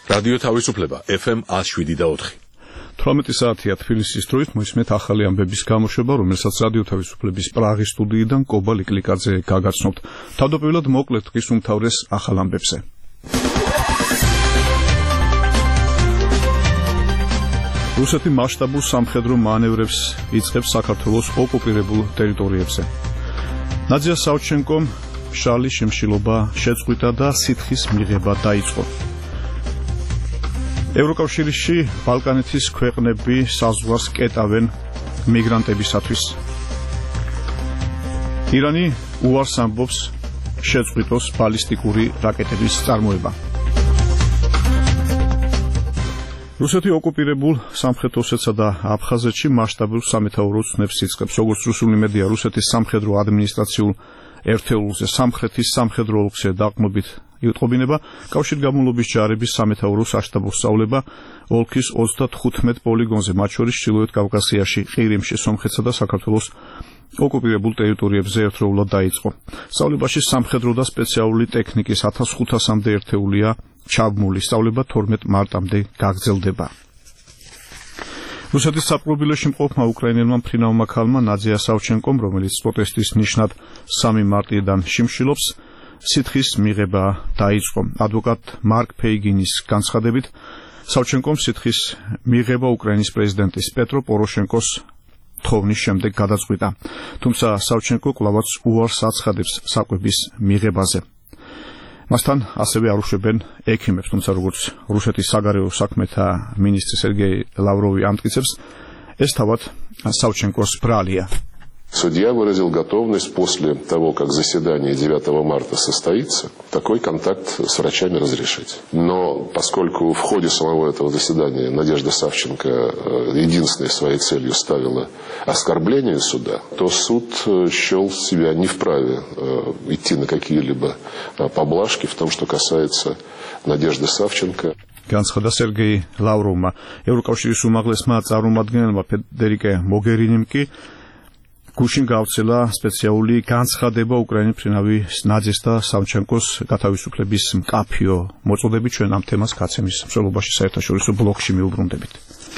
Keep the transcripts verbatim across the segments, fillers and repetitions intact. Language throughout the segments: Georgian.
რადიო თავისუფლება ეფ ემ one oh seven და four. თვრამეტი საათია თბილისის დროით მოისმენთ ახალი ამბების გამოშვება, რომელსაც რადიო თავისუფლების პრაღის სტუდიიდან კობა ლიკლიკაძე გაგაცნობთ. თავდაპირველად მოკლედ დღის უმთავრეს ახალ ამბებზე. რუსეთი მასშტაბურ სამხედრო მანევრებს იწყებს საქართველოს ოკუპირებულ ტერიტორიებზე. ნადია სავჩენკომ მშრალი შემშილობა შეწყვიტა და სითხის მიღება დაიწყო. ევროკავშირში ბალკანეთის ქვეყნები საზღვარს კეტავენ მიგრანტებისათვის. ირანი უარს ამბობს შეწყვიტოს ბალისტიკური რაკეტების წარმოება. რუსეთი ოკუპირებულ სამხრეთ ოსეთსა და აფხაზეთში მასშტაბურ სამეთაურო ცნებს იწყებს. როგორც რუსული მედია, რუსეთის სამხედრო ადმინისტრაციულ ერთეულზე სამხრეთის სამხედრო ოლქზე დაყრდნობით იუტყობინება კავშირგაბმულობის ჯარების სამეთაურო საშტაბო სწავლება ოლქის ოცდათხუთმეტ პოლიგონზე, მათ შორის ჩრდილოეთ კავკასიაში, ყირიმში, სომხეთსა და საქართველოს ოკუპირებულ ტერიტორიებზე ერთდროულად დაიწყო. სწავლებაში სამხედრო და სპეციალური ტექნიკის ათას ხუთასამდე ერთეულია ჩაბმული. სწავლება თორმეტ მარტამდე გაგრძელდება. რუსეთის საპყრობილეში მყოფმა უკრაინელმა მფრინავმა ქალმა ნადია სავჩენკომ, რომელიც პროტესტის ნიშნად სამი მარტიდან შიმშილობს, სითხის მიღება დაიწყო. ადვოკატ მარკ ფეიგინის განცხადებით, სავჩენკომ სითხის მიღება უკრაინის პრეზიდენტის პეტრო პოროშენკოს თხოვნის შემდეგ გადაწყვიტა. თუმცა სავჩენკო კვლავაც უარს აცხადებს საკვების მიღებაზე. მასთან ასევე არ უშვებენ ექიმებს, თუმცა როგორც რუსეთის საგარეო საქმეთა მინისტრი სერგეი ლავროვი ამტკიცებს, ეს თავად სავჩენკოს ბრალია. Судья выразил готовность после того, как заседание девятого марта состоится, такой контакт с врачами разрешить. Но поскольку в ходе самого этого заседания Надежда Савченко единственной своей целью ставила оскорбление суда, то суд счел себя не вправе идти на какие-либо поблажки в том, что касается Надежды Савченко. განცხადა სერგეი ლავროვმა. ევროკავშირის უმაღლესმა წარმომადგენელმა ფედერიკე მოგერინიმ კი გუშინ გავრცელა სპეციალური განცხადება უკრაინის მფრინავი ნაძის და სავჩენკოს გათავისუფლების მკაფიო მოწოდებით. ჩვენ ამ თემას გაცემის მსვლელობაში საერთაშორისო ბლოკში მიუბრუნდებით.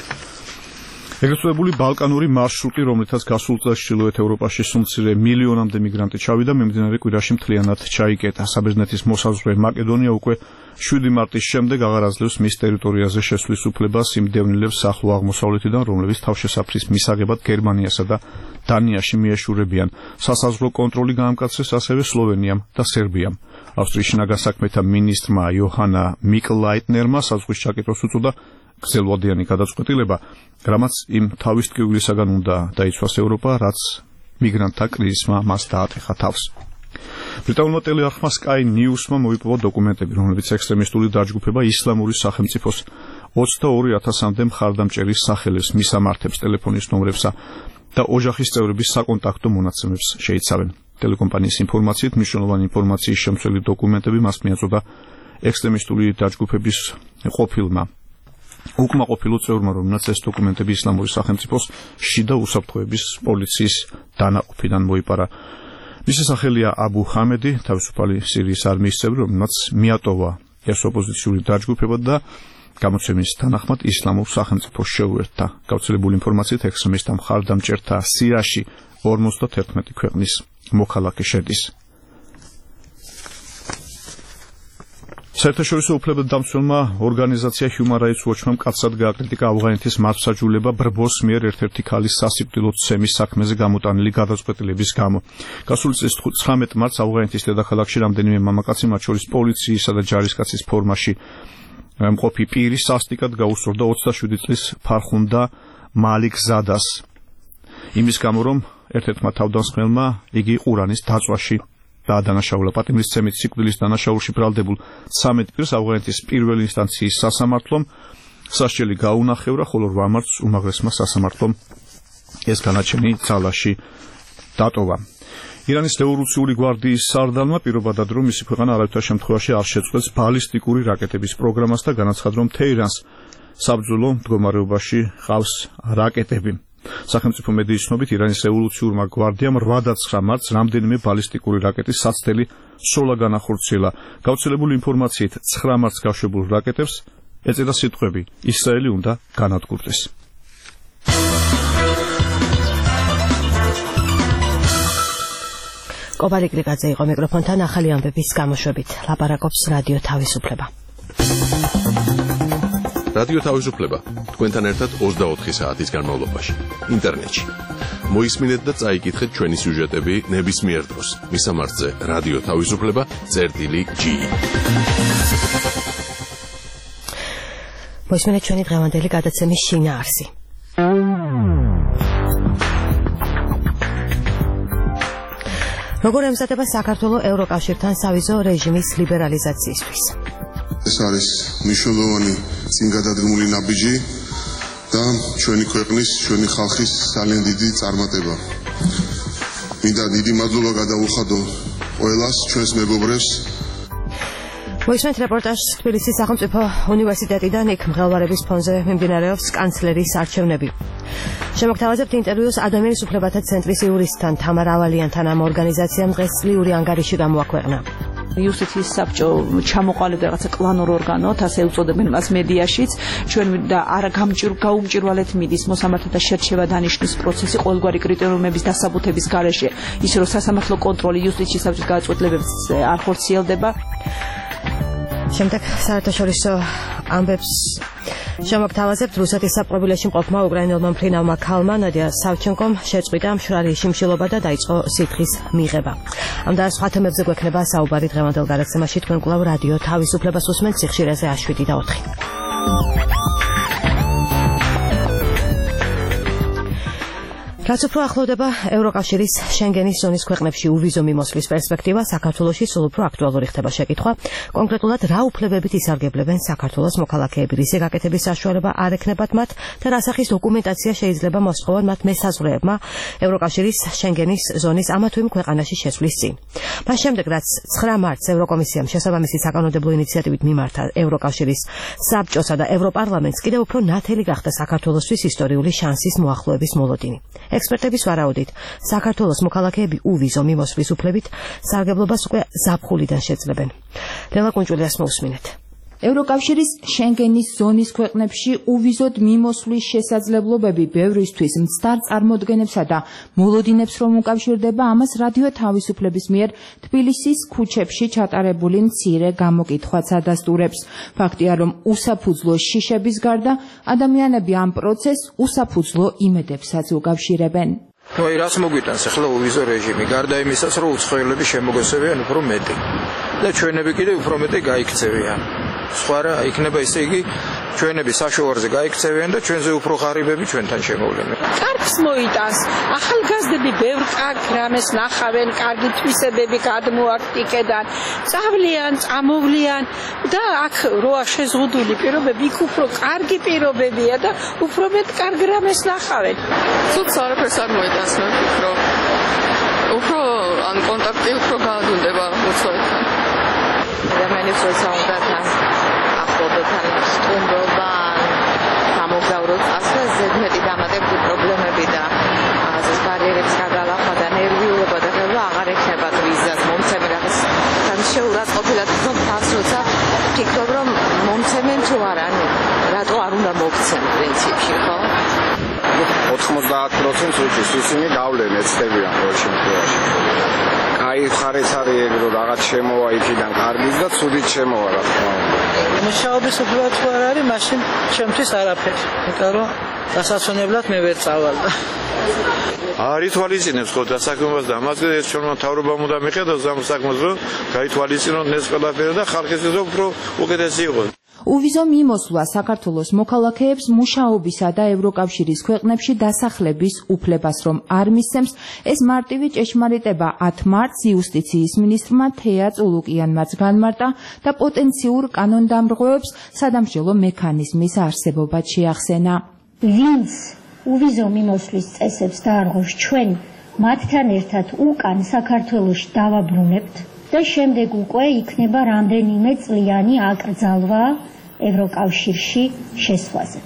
ეგრეთ წოდებული ბალკანური მარშრუტი, რომლითაც გასულ წელს ჩრდილოეთ ევროპაში სულ მილიონამდე მიგრანტი ჩავიდა, მიმდინარე კვირაში მთლიანად ჩაიკეტა. საბერძნეთის მოსაზღვრე მაკედონია უკვე შვიდი მარტის შემდეგ აღარ აძლევს მის ტერიტორიაზე შესვლის უფლებას იმ დევნილებს ახლო აღმოსავლეთიდან, რომლებიც თავშესაფრის მისაღებად გერმანიასა და დანიაში მიეშურებიან. სასაზღვრო კონტროლი გაამკაცრეს ასევე სლოვენიამ და სერბიამ. ავსტრიის შინაგან საქმეთა მინისტრმა იოჰანა მიკლაიტნერმა საზღვრის ჩაკეტვას უწოდა გრძელვადიანი გადაწყვეტილება, რამაც იმ თავის ტკივილისაგან უნდა დაიცვას ევროპა, რაც მიგრანტთა კრიზისმა მას დაატეხა თავს. ბრიტანულმა ტელეარხმა Sky News-მა მოიპოვა დოკუმენტები, რომლებიც ექსტრემისტული დაჯგუფება ისლამური სახელმწიფოს ოცდაორი ათასამდე მხარდამჭერის სახელებს, მისამართებს, ტელეფონის ნომრებსა და ოჯახის წევრების საკონტაქტო მონაცემებს შეიცავენ. ტელეკომპანიის ინფორმაციით, მნიშვნელოვანი ინფორმაციის შემცველი დოკუმენტები მას მიაწოდა ექსტრემისტული დაჯგუფების ყოფილმა უკმაყოფილო წევრმა, რომელსაც ეს დოკუმენტები ისლამური სახელმწიფოს შიდა უსაფრთხოების პოლიციის დანაყოფიდან მოიპარა. მისი სახელია აბუ ჰამედი, თავისუფალი სირიის არმიის წევრი, რომელსაც მიატოვა ეს ოპოზიციური დაჯგუფება და გამოცემის თანახმად ისლამურ სახელმწიფოს შეუერთდა. გავრცელებული ინფორმაციით, ექსტრემისტთა მხარდამჭერთა სიაში ორმოცდათერთმეტი ქვეყნის მოქალაქე შედის. საერთაშორისო უფლებადამცველმა ორგანიზაცია Human Rights Watch-მა მკაცრად გააკრიტიკა ავღანეთის მართლმსაჯულება ბრბოს მიერ ერთ-ერთი ქალის სასიკვდილოდ ცემის საქმეზე გამოტანილი გადაწყვეტილების გამო. გასული წლის ცხრამეტ მარტს ავღანეთის დედაქალაქში რამდენიმე მამაკაცი, მათ შორის პოლიციისა და ჯარისკაცის ფორმაში მყოფი პირი სასტიკად გაუსწორდა ოცდაშვიდი წლის ფარხუნდა მალიქზადას. იმის გამო, რომ ერთ-ერთმა თავდამსხმელმა იგი ყურანის დაწვაში დაადანაშაულა. პატიმრისცემით სიკვდილის დანაშაულში ბრალდებულ ცამეტ პირს ავღანეთის პირველი ინსტანციის სასამართლომ სასჯელი გაუნახევრა, ხოლო რვა მარტს უმაღლესმა სასამართლომ ეს განაჩენი ძალაში დატოვა. ირანის რევოლუციური გვარდიის სარდალმა პირობადად, რომ მისი ქვეყანა არავითარ შემთხვევაში არ შეწყვეტს ბალისტიკური რაკეტების პროგრამას და განაცხადა, რომ თეირანს საბრძოლო მდგომარეობაში ყავს რაკეტები. სახელმწიფო მედიის ცნობით, ირანის რევოლუციურმა გვარდიამ რვადაცხრა მარტს რამდენიმე ბალისტიკური რაკეტის საცდელი სროლა განახორციელა. გავრცელებული ინფორმაციით, ცხრა მარტს გაშვებულ რაკეტებს ეწერა სიტყვები ისრაელი უნდა განადგურდეს. კობარი გრიგაძე იყო მიკროფონთან ახალი ამბების გამოშვებით. ლაპარაკობს რადიო თავისუფლება. რადიო თავისუფლება თქვენთან ერთად ოცდაოთხი საათის განმავლობაში ინტერნეტში. მოისმინეთ და წაიკითხეთ ჩვენი სიუჟეტები ნებისმიერ დროს. მისამართზე რადიო თავისუფლება წერტილი ჯი. მოისმინეთ ჩვენი დღევანდელი გადაცემის შინაარსი. როგორ ემზადება საქართველოს ევროკავშირთან სავიზო რეჟიმის ლიბერალიზაციისთვის? ეს არის მნიშვნელოვანი წინგადადგმული ნაბიჯი და ჩვენი ქვეყნის, ჩვენი ხალხის ძალიან დიდი წარმატება. მინდა დიდი მადლობა გადაუხადო ყველას, ჩვენს მეგობრებს. მოისმენთ რეპორტაჟს თბილისის სახელმწიფო უნივერსიტეტიდან, იქ მღელვარების ფონზე მიმდინარეობს კანცლერის არჩევნები. შემოგთავაზებთ ინტერვიუს ადამიანის უფლებათა ცენტრის იურისტთან თამარ ავალიანთან. ამ ორგანიზაციამ დღეს წლიური ანგარიში გამოაქვეყნა. იუსტიციის საბჭო ჩამოყალიბდა რაღაცა კლანურ ორგანოთ, ასე უწოდებენ მას მედიაშიც. ჩვენ და არა გაუმჭირვალეთ მიდის მოსამართლე და შერჩევა დანიშნვის პროცესი ყოველგვარი კრიტერიუმების დასაბუთების გარეშე, ისე რომ სასამართლო კონტროლი იუსტიციის საბჭოს გადაწყვეტილებებს არ ხორციელდება. შემდეგ საერთაშორისო ამბებს შემოგთავაზებთ. რუსეთის საპყრობილეში მყოფმა უკრაინელმა მფრინავმა ქალმა ნადია სავჩენკომ შეწყვიტა მშრალი შიმშილობა და დაიწყო სითხის მიღება. ამ და სხვა თემებზე გვექნება საუბარი დღევანდელ გადაცემაში. თქვენ კვლავ რადიო თავისუფლებას უსმენთ სიხშირეზე შვიდი და ოთხი. რაც უფრო ახლოვდება ევროკავშირის შენგენის ზონის ქვეყნებში უვიზო მიმოსვლის პერსპექტივა, საქართველოში სულ უფრო აქტუალური ხდება შეკითხვა, კონკრეტულად რა უფლებებით ისარგებლებენ საქართველოს მოქალაქეები, რის გაკეთების საშუალება არ ექნებათ მათ და რა სახის დოკუმენტაცია შეიძლება მოსთხოვონ მათ მესაზღვრეებმა ევროკავშირის შენგენის ზონის ამა თუ იმ ქვეყანაში შესვლის წინ. მას შემდეგ, რაც ცხრა მარტს ევროკომისიამ შესაბამისი საკანონმდებლო ინიციატივით მიმართა ევროკავშირის საბჭოსა და ევროპარლამენტს, კიდევ უფრო ნათელი გახდა საქართველოსთვის ისტორიული შანსის მოახლოების მოლოდინი. ექსპერტების ვარაუდით, საქართველოს მოქალაქეები უვიზო მიმოსვლის უფლებით სარგებლობას უკვე ზაფხულიდან შეძლებენ. ლელა კუნჭულიას მოусმინეთ. ევროკავშირის შენგენის ზონის ქვეყნებში უვიზოდ მიმოსვლის შესაძლებლობები ბევრისთვის მცდარ წარმოდგენებსა და მოლოდინებს რომ უკავშირდება, ამას რადიო თავისუფლების მიერ თბილისის ქუჩებში ჩატარებული მცირე გამოკითხვაც ადასტურებს. ფაქტია, რომ უსაფუძვლო შიშების გარდა ადამიანები ამ პროცესს უსაფუძვლო იმედებსაც უკავშირებენ. Ну и раз მოგვიტანს ახლა უვიზო რეჟიმი, გარდა იმისას, რომ უცხოელები შემოგესევიან უფრო მეტი და ჩვენები კიდევ უფრო მეტი გაიქცევიან. სხვა რა იქნება, ისე იგი ჩვენები საშუალოზე გაიქცევიან და ჩვენზე უფრო ღარიბები ჩვენთან შემოვლენ. კარგს მოიტანს. ახალგაზრდები ბევრ კარგ რამეს ნახავენ, კარგი თვისებები გადმოაქვთ იქედან. წავლიან, წამოვლიან და აქ როა შეზღუდული პირობები, იქ უფრო კარგი პირობებია და უფრო მეტ კარგ რამეს ნახავენ. სულს არაფერს არ მოიტანს, მე ვფიქრობ. უფრო ან კონტაქტი უფრო გაადუნდება უცხოეთთან. ადამიანებს როცა უნდა თან ახლობთან სტუმრობა, გამოგზავროთ, ასე ზედმეტი დამატებული პრობლემები და ასეთ ბარიერებს გადალახვა და ნერვიულობა და ხელვა აღარ ექნება ვიზას მომცემი რაღაც თან შეურაცხყოფილად თვითონ თავს როცა ფიქრობ რომ მომცემენ თუ არა, ანუ რატო არ უნდა მოგცემ პრინციპში, ხო? ოთხმოცდაათ პროცენტს ისინი გავლენ ეცდებიან ყოველ შემთხვევაში. აი ხარეს არის ეგ რომ რაღაც შემოვა იქიდან კარგიც და ცუდიც შემოვა რა თქმა უნდა. მუშაობის უფლება თუ არ არის, მაშინ ჩემთვის არაფერი. იმიტომ რომ დასასვენებლად მე ვერ წავალ. არ ითვალისწინებს ხო დასაქმებას და ამაზე ეს ჩვენმა მთავრობამ უნდა მიხედოს ამ საქმეს, რომ გაითვალისწინონ ეს ყველაფერი და ხალხისთვის უფრო უკეთესი იყოს. უვიზო მიმოსვლა საქართველოს მოქალაქეებს მუშაობისა და ევროკავშირის ქვეყნებში დასახლების უფლებას რომ არ მისცემს, ეს მარტივი ჭეშმარიტება ათ მარტს იუსტიციის მინისტრმა თეა წულუკიანმაც განმარტა და პოტენციურ კანონდამრღვევებს სადამსჯელო მექანიზმის არსებობაც შეახსენა. ვინც უვიზო მიმოსვლის წესებს დაარღვევს, ჩვენ მათთან ერთად უკან საქართველოში დავაბრუნებთ და შემდეგ უკვე იქნება რამდენიმე წლიანი აკრძალვა ევროკავშირში შესვლაზე.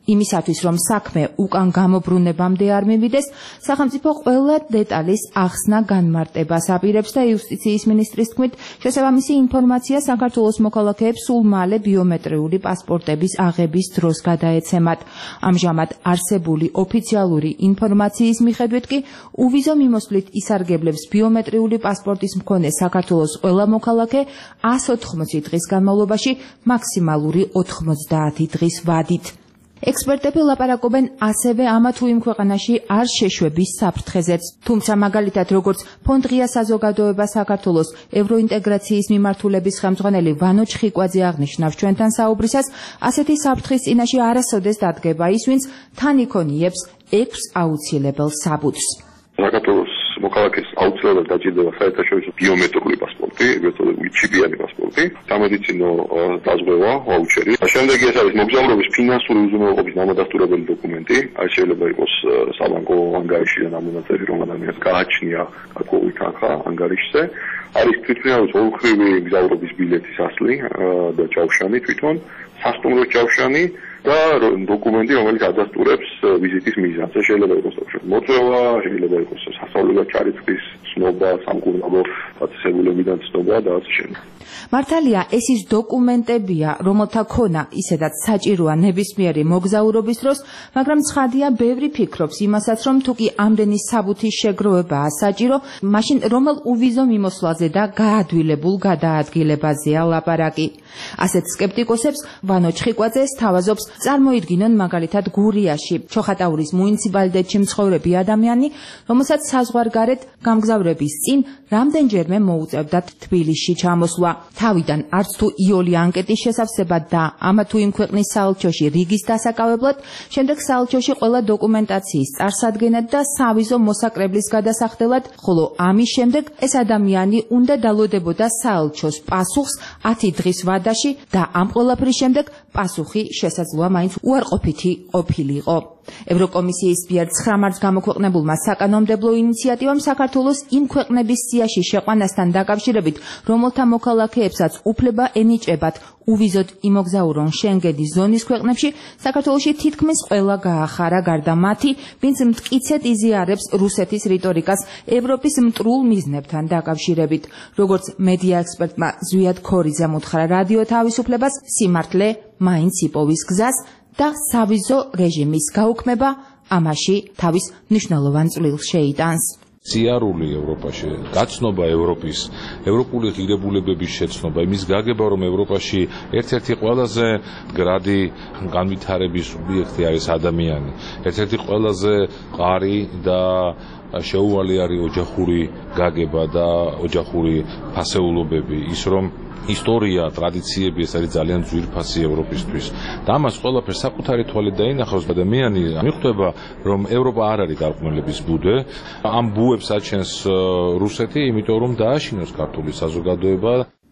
იმისათვის, რომ საქმე უკან გამობრუნებამდე არ მივიდეს, სახელმწიფო ყველა დეტალის ახსნა განმარტებას აპირებს და იუსტიციის მინისტრის თქმით, შესაბამისი ინფორმაცია საქართველოს მოქალაქეებს სულ მალე ბიომეტრიული პასპორტების აღების დროს გადაეცემათ. ამჟამად არსებული ოფიციალური ინფორმაციის მიხედვით კი უვიზო მიმოსვლით ისარგებლებს ბიომეტრიული პასპორტის მქონე საქართველოს ყველა მოქალაქე εκατს ოთხმოცი დღის განმავლობაში მაქსიმალური ოთხმოცდაათი დღის ვადით. ექსპერტები ლაპარაკობენ ასევე ამა თუ იმ ქვეყანაში არ შეშვების საფრთხეზეც. თუმცა მაგალითად როგორც ფონდღია საზოგადოება საქართველოს ევროინტეგრაციის მიმართულების ხელმძღვანელი ვანო ჩხიკვაძე აღნიშნავს ჩვენთან საუბრისას, ასეთი საფრთხის წინაშე არასოდეს დადგება ის, ვინც თან იქონიებს ექვს აუცილებელ საბუთს. საქართველოს მოქალაქეს აუცილებლად დაჭირდება საერთაშორისო ბიომეტრიული პასპორტი, ეგრეთწოდებული ჩიპიანი პასპორტი, სამედიცინო დაზღვევა, ვაუჩერი. შემდეგ ეს არის მოგზაურობის ფინანსური უზრუნველყოფის დამადასტურებელი დოკუმენტი, აი შეიძლება იყოს საბანკო ანგარიშიდან ამონაწერი, რომ ადამიანს გააჩნია გარკვეული თანხა ანგარიშზე. არის თვითმფრინავის ოლქრივი მგზავრობის ბილეთის ასლი და ჯავშანი თვითონ, სასტუმროს ჯავშანი და დოკუმენტი, რომელიც ადასტურებს ვიზიტის მიზანს. შეიძლება იყოს მოწვევა, შეიძლება იყოს სასწავლებლად ჩარიცხვის ცნობა, სამკურნალო დაწესებულებიდან ცნობა და ასე შემდეგ. მართალია, ეს ის დოკუმენტებია, რომელთა ქონა ისედაც საჭიროა ნებისმიერი მოგზაურობის დროს, მაგრამ ცხადია, ბევრი ფიქრობს იმასაც, რომ თუ კი ამდენი საბუთის შეგროვებაა საჭირო, მაშინ რომელ უვიზო მიმოსვლაზე და გაადვილებულ გადაადგილებაზეა ლაპარაკი. ასეთ სკეპტიკოსებს ვანო ჩხიკვაძე სთავაზობს წარმოიდგინონ მაგალითად გურიაში, ჩოხატაურის მუნიციპალიტეტში მცხოვრები ადამიანი, რომელსაც საზღვარგარეთ გამგზავრების წინ რამდენჯერმე მოუწევდათ თბილისში ჩამოსვლა. თავიდან არც თუ იოლი ანკეტის შესავსებად და ამა თუ იმ ქვეყნის საელჩოში რიგის დასაკავებლად, შემდეგ საელჩოში ყველა დოკუმენტაციის წარსადგენად და სავიზო მოსაკრებლის გადასახდელად, ხოლო ამის შემდეგ ეს ადამიანი უნდა დალოდებოდა საელჩოს პასუხს ათი დღის ვადაში და ამ ყველაფრის შემდეგ პასუხი შესაძლოა მაინც უარყოფითი ყოფილიყო. ევროკომისიის მიერ ცხრა მარტს გამოქვეყნებულმა საკანონმდებლო ინიციატივამ საქართველოს იმ ქვეყნების სიაში შეყვანასთან დაკავშირებით, რომელთა მოქალაქეებსაც უფლება ენიჭებათ უვიზოდ იმოგზაურონ შენგენის ზონის ქვეყნებში, საქართველოში თითქმის ყველა გაახარა გარდა მათი, ვინც მტკიცედ იზიარებს რუსეთის რიტორიკას ევროპის მტრულ მიზნებთან დაკავშირებით. როგორც მედია ექსპერტმა ზვიად ქორიძემ უთხრა რადიო თავისუფლებას, სიმართლე მაინც იპოვის გზას და სავიზო რეჟიმის გაუქმება ამაში თავის მნიშვნელოვან წვლილს შეიტანს. სიარული ევროპაში, გაცნობა ევროპის, ევროპული ღირებულებების შეცნობა, იმის გაგება, რომ ევროპაში ერთ-ერთი ყველაზე მდგრადი განვითარების სუბიექტი არის ადამიანი, ერთ-ერთი ყველაზე მყარი და შეუვალი არის ოჯახური გაგება და ოჯახური ფასეულობები, ის რომ ისტორია, ტრადიციები, ეს არის ძალიან ძვირფასი ევროპისთვის. და ამას ყველაფერს საკუთარი თვალით დაინახავს ადამიანი, მიხვდება, რომ ევროპა არ არის გარყვნილების ბუდე. ამ ბუებს აჩენს რუსეთი, იმიტომ რომ დააშინოს ქართული საზოგადოება.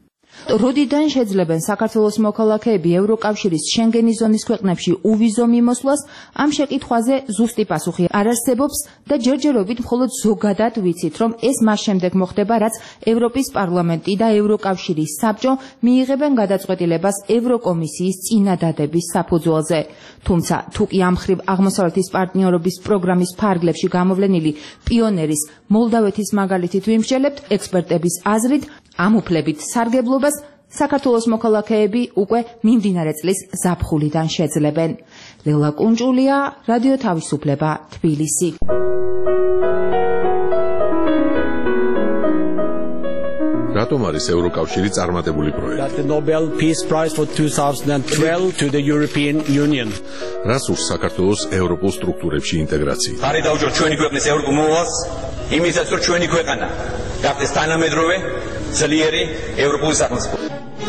როდიდან შეძლებენ საქართველოს მოქალაქეები ევროკავშირის შენგენის ზონის ქვეყნებში უვიზო მიმოსვლას, ამ შეკითხვაზე ზუსტი პასუხი არ არსებობს და ჯერჯერობით მხოლოდ ზოგადად ვიცით, რომ ეს მას შემდეგ მოხდება, რაც ევროპის პარლამენტი და ევროკავშირის საბჭო მიიღებენ გადაწყვეტილებას ევროკომისიის წინადადების საფუძველზე. თუმცა, თუ კი ამ მხრივ აღმოსავლეთის პარტნიორობის პროგრამის ფარგლებში გამოვლენილი პიონერის მოლდავეთის მაგალითით ვიმსჯელებთ, ექსპერტების აზრით, ამ უფლებით სარგებლობას საქართველოს მოქალაქეები უკვე მიმდინარე წლის ზაფხულიდან შეძლებენ. ლელა კუნჭულია, რადიო თავისუფლება, თბილისი. რატომ არის ევროკავშირი წარმატებული პროექტი? The Nobel Peace Prize for twenty twelve to the European Union. რას ურს საქართველოს ევროპულ სტრუქტურებში ინტეგრაცია? ხარი დაუჭიროთ ჩვენი ქვეყნის ევროპულ მოვალს, იმისაც რომ ჩვენი ქვეყანა გახდეს თანამედროვე ძლიერი ევროპული სახელმწიფო.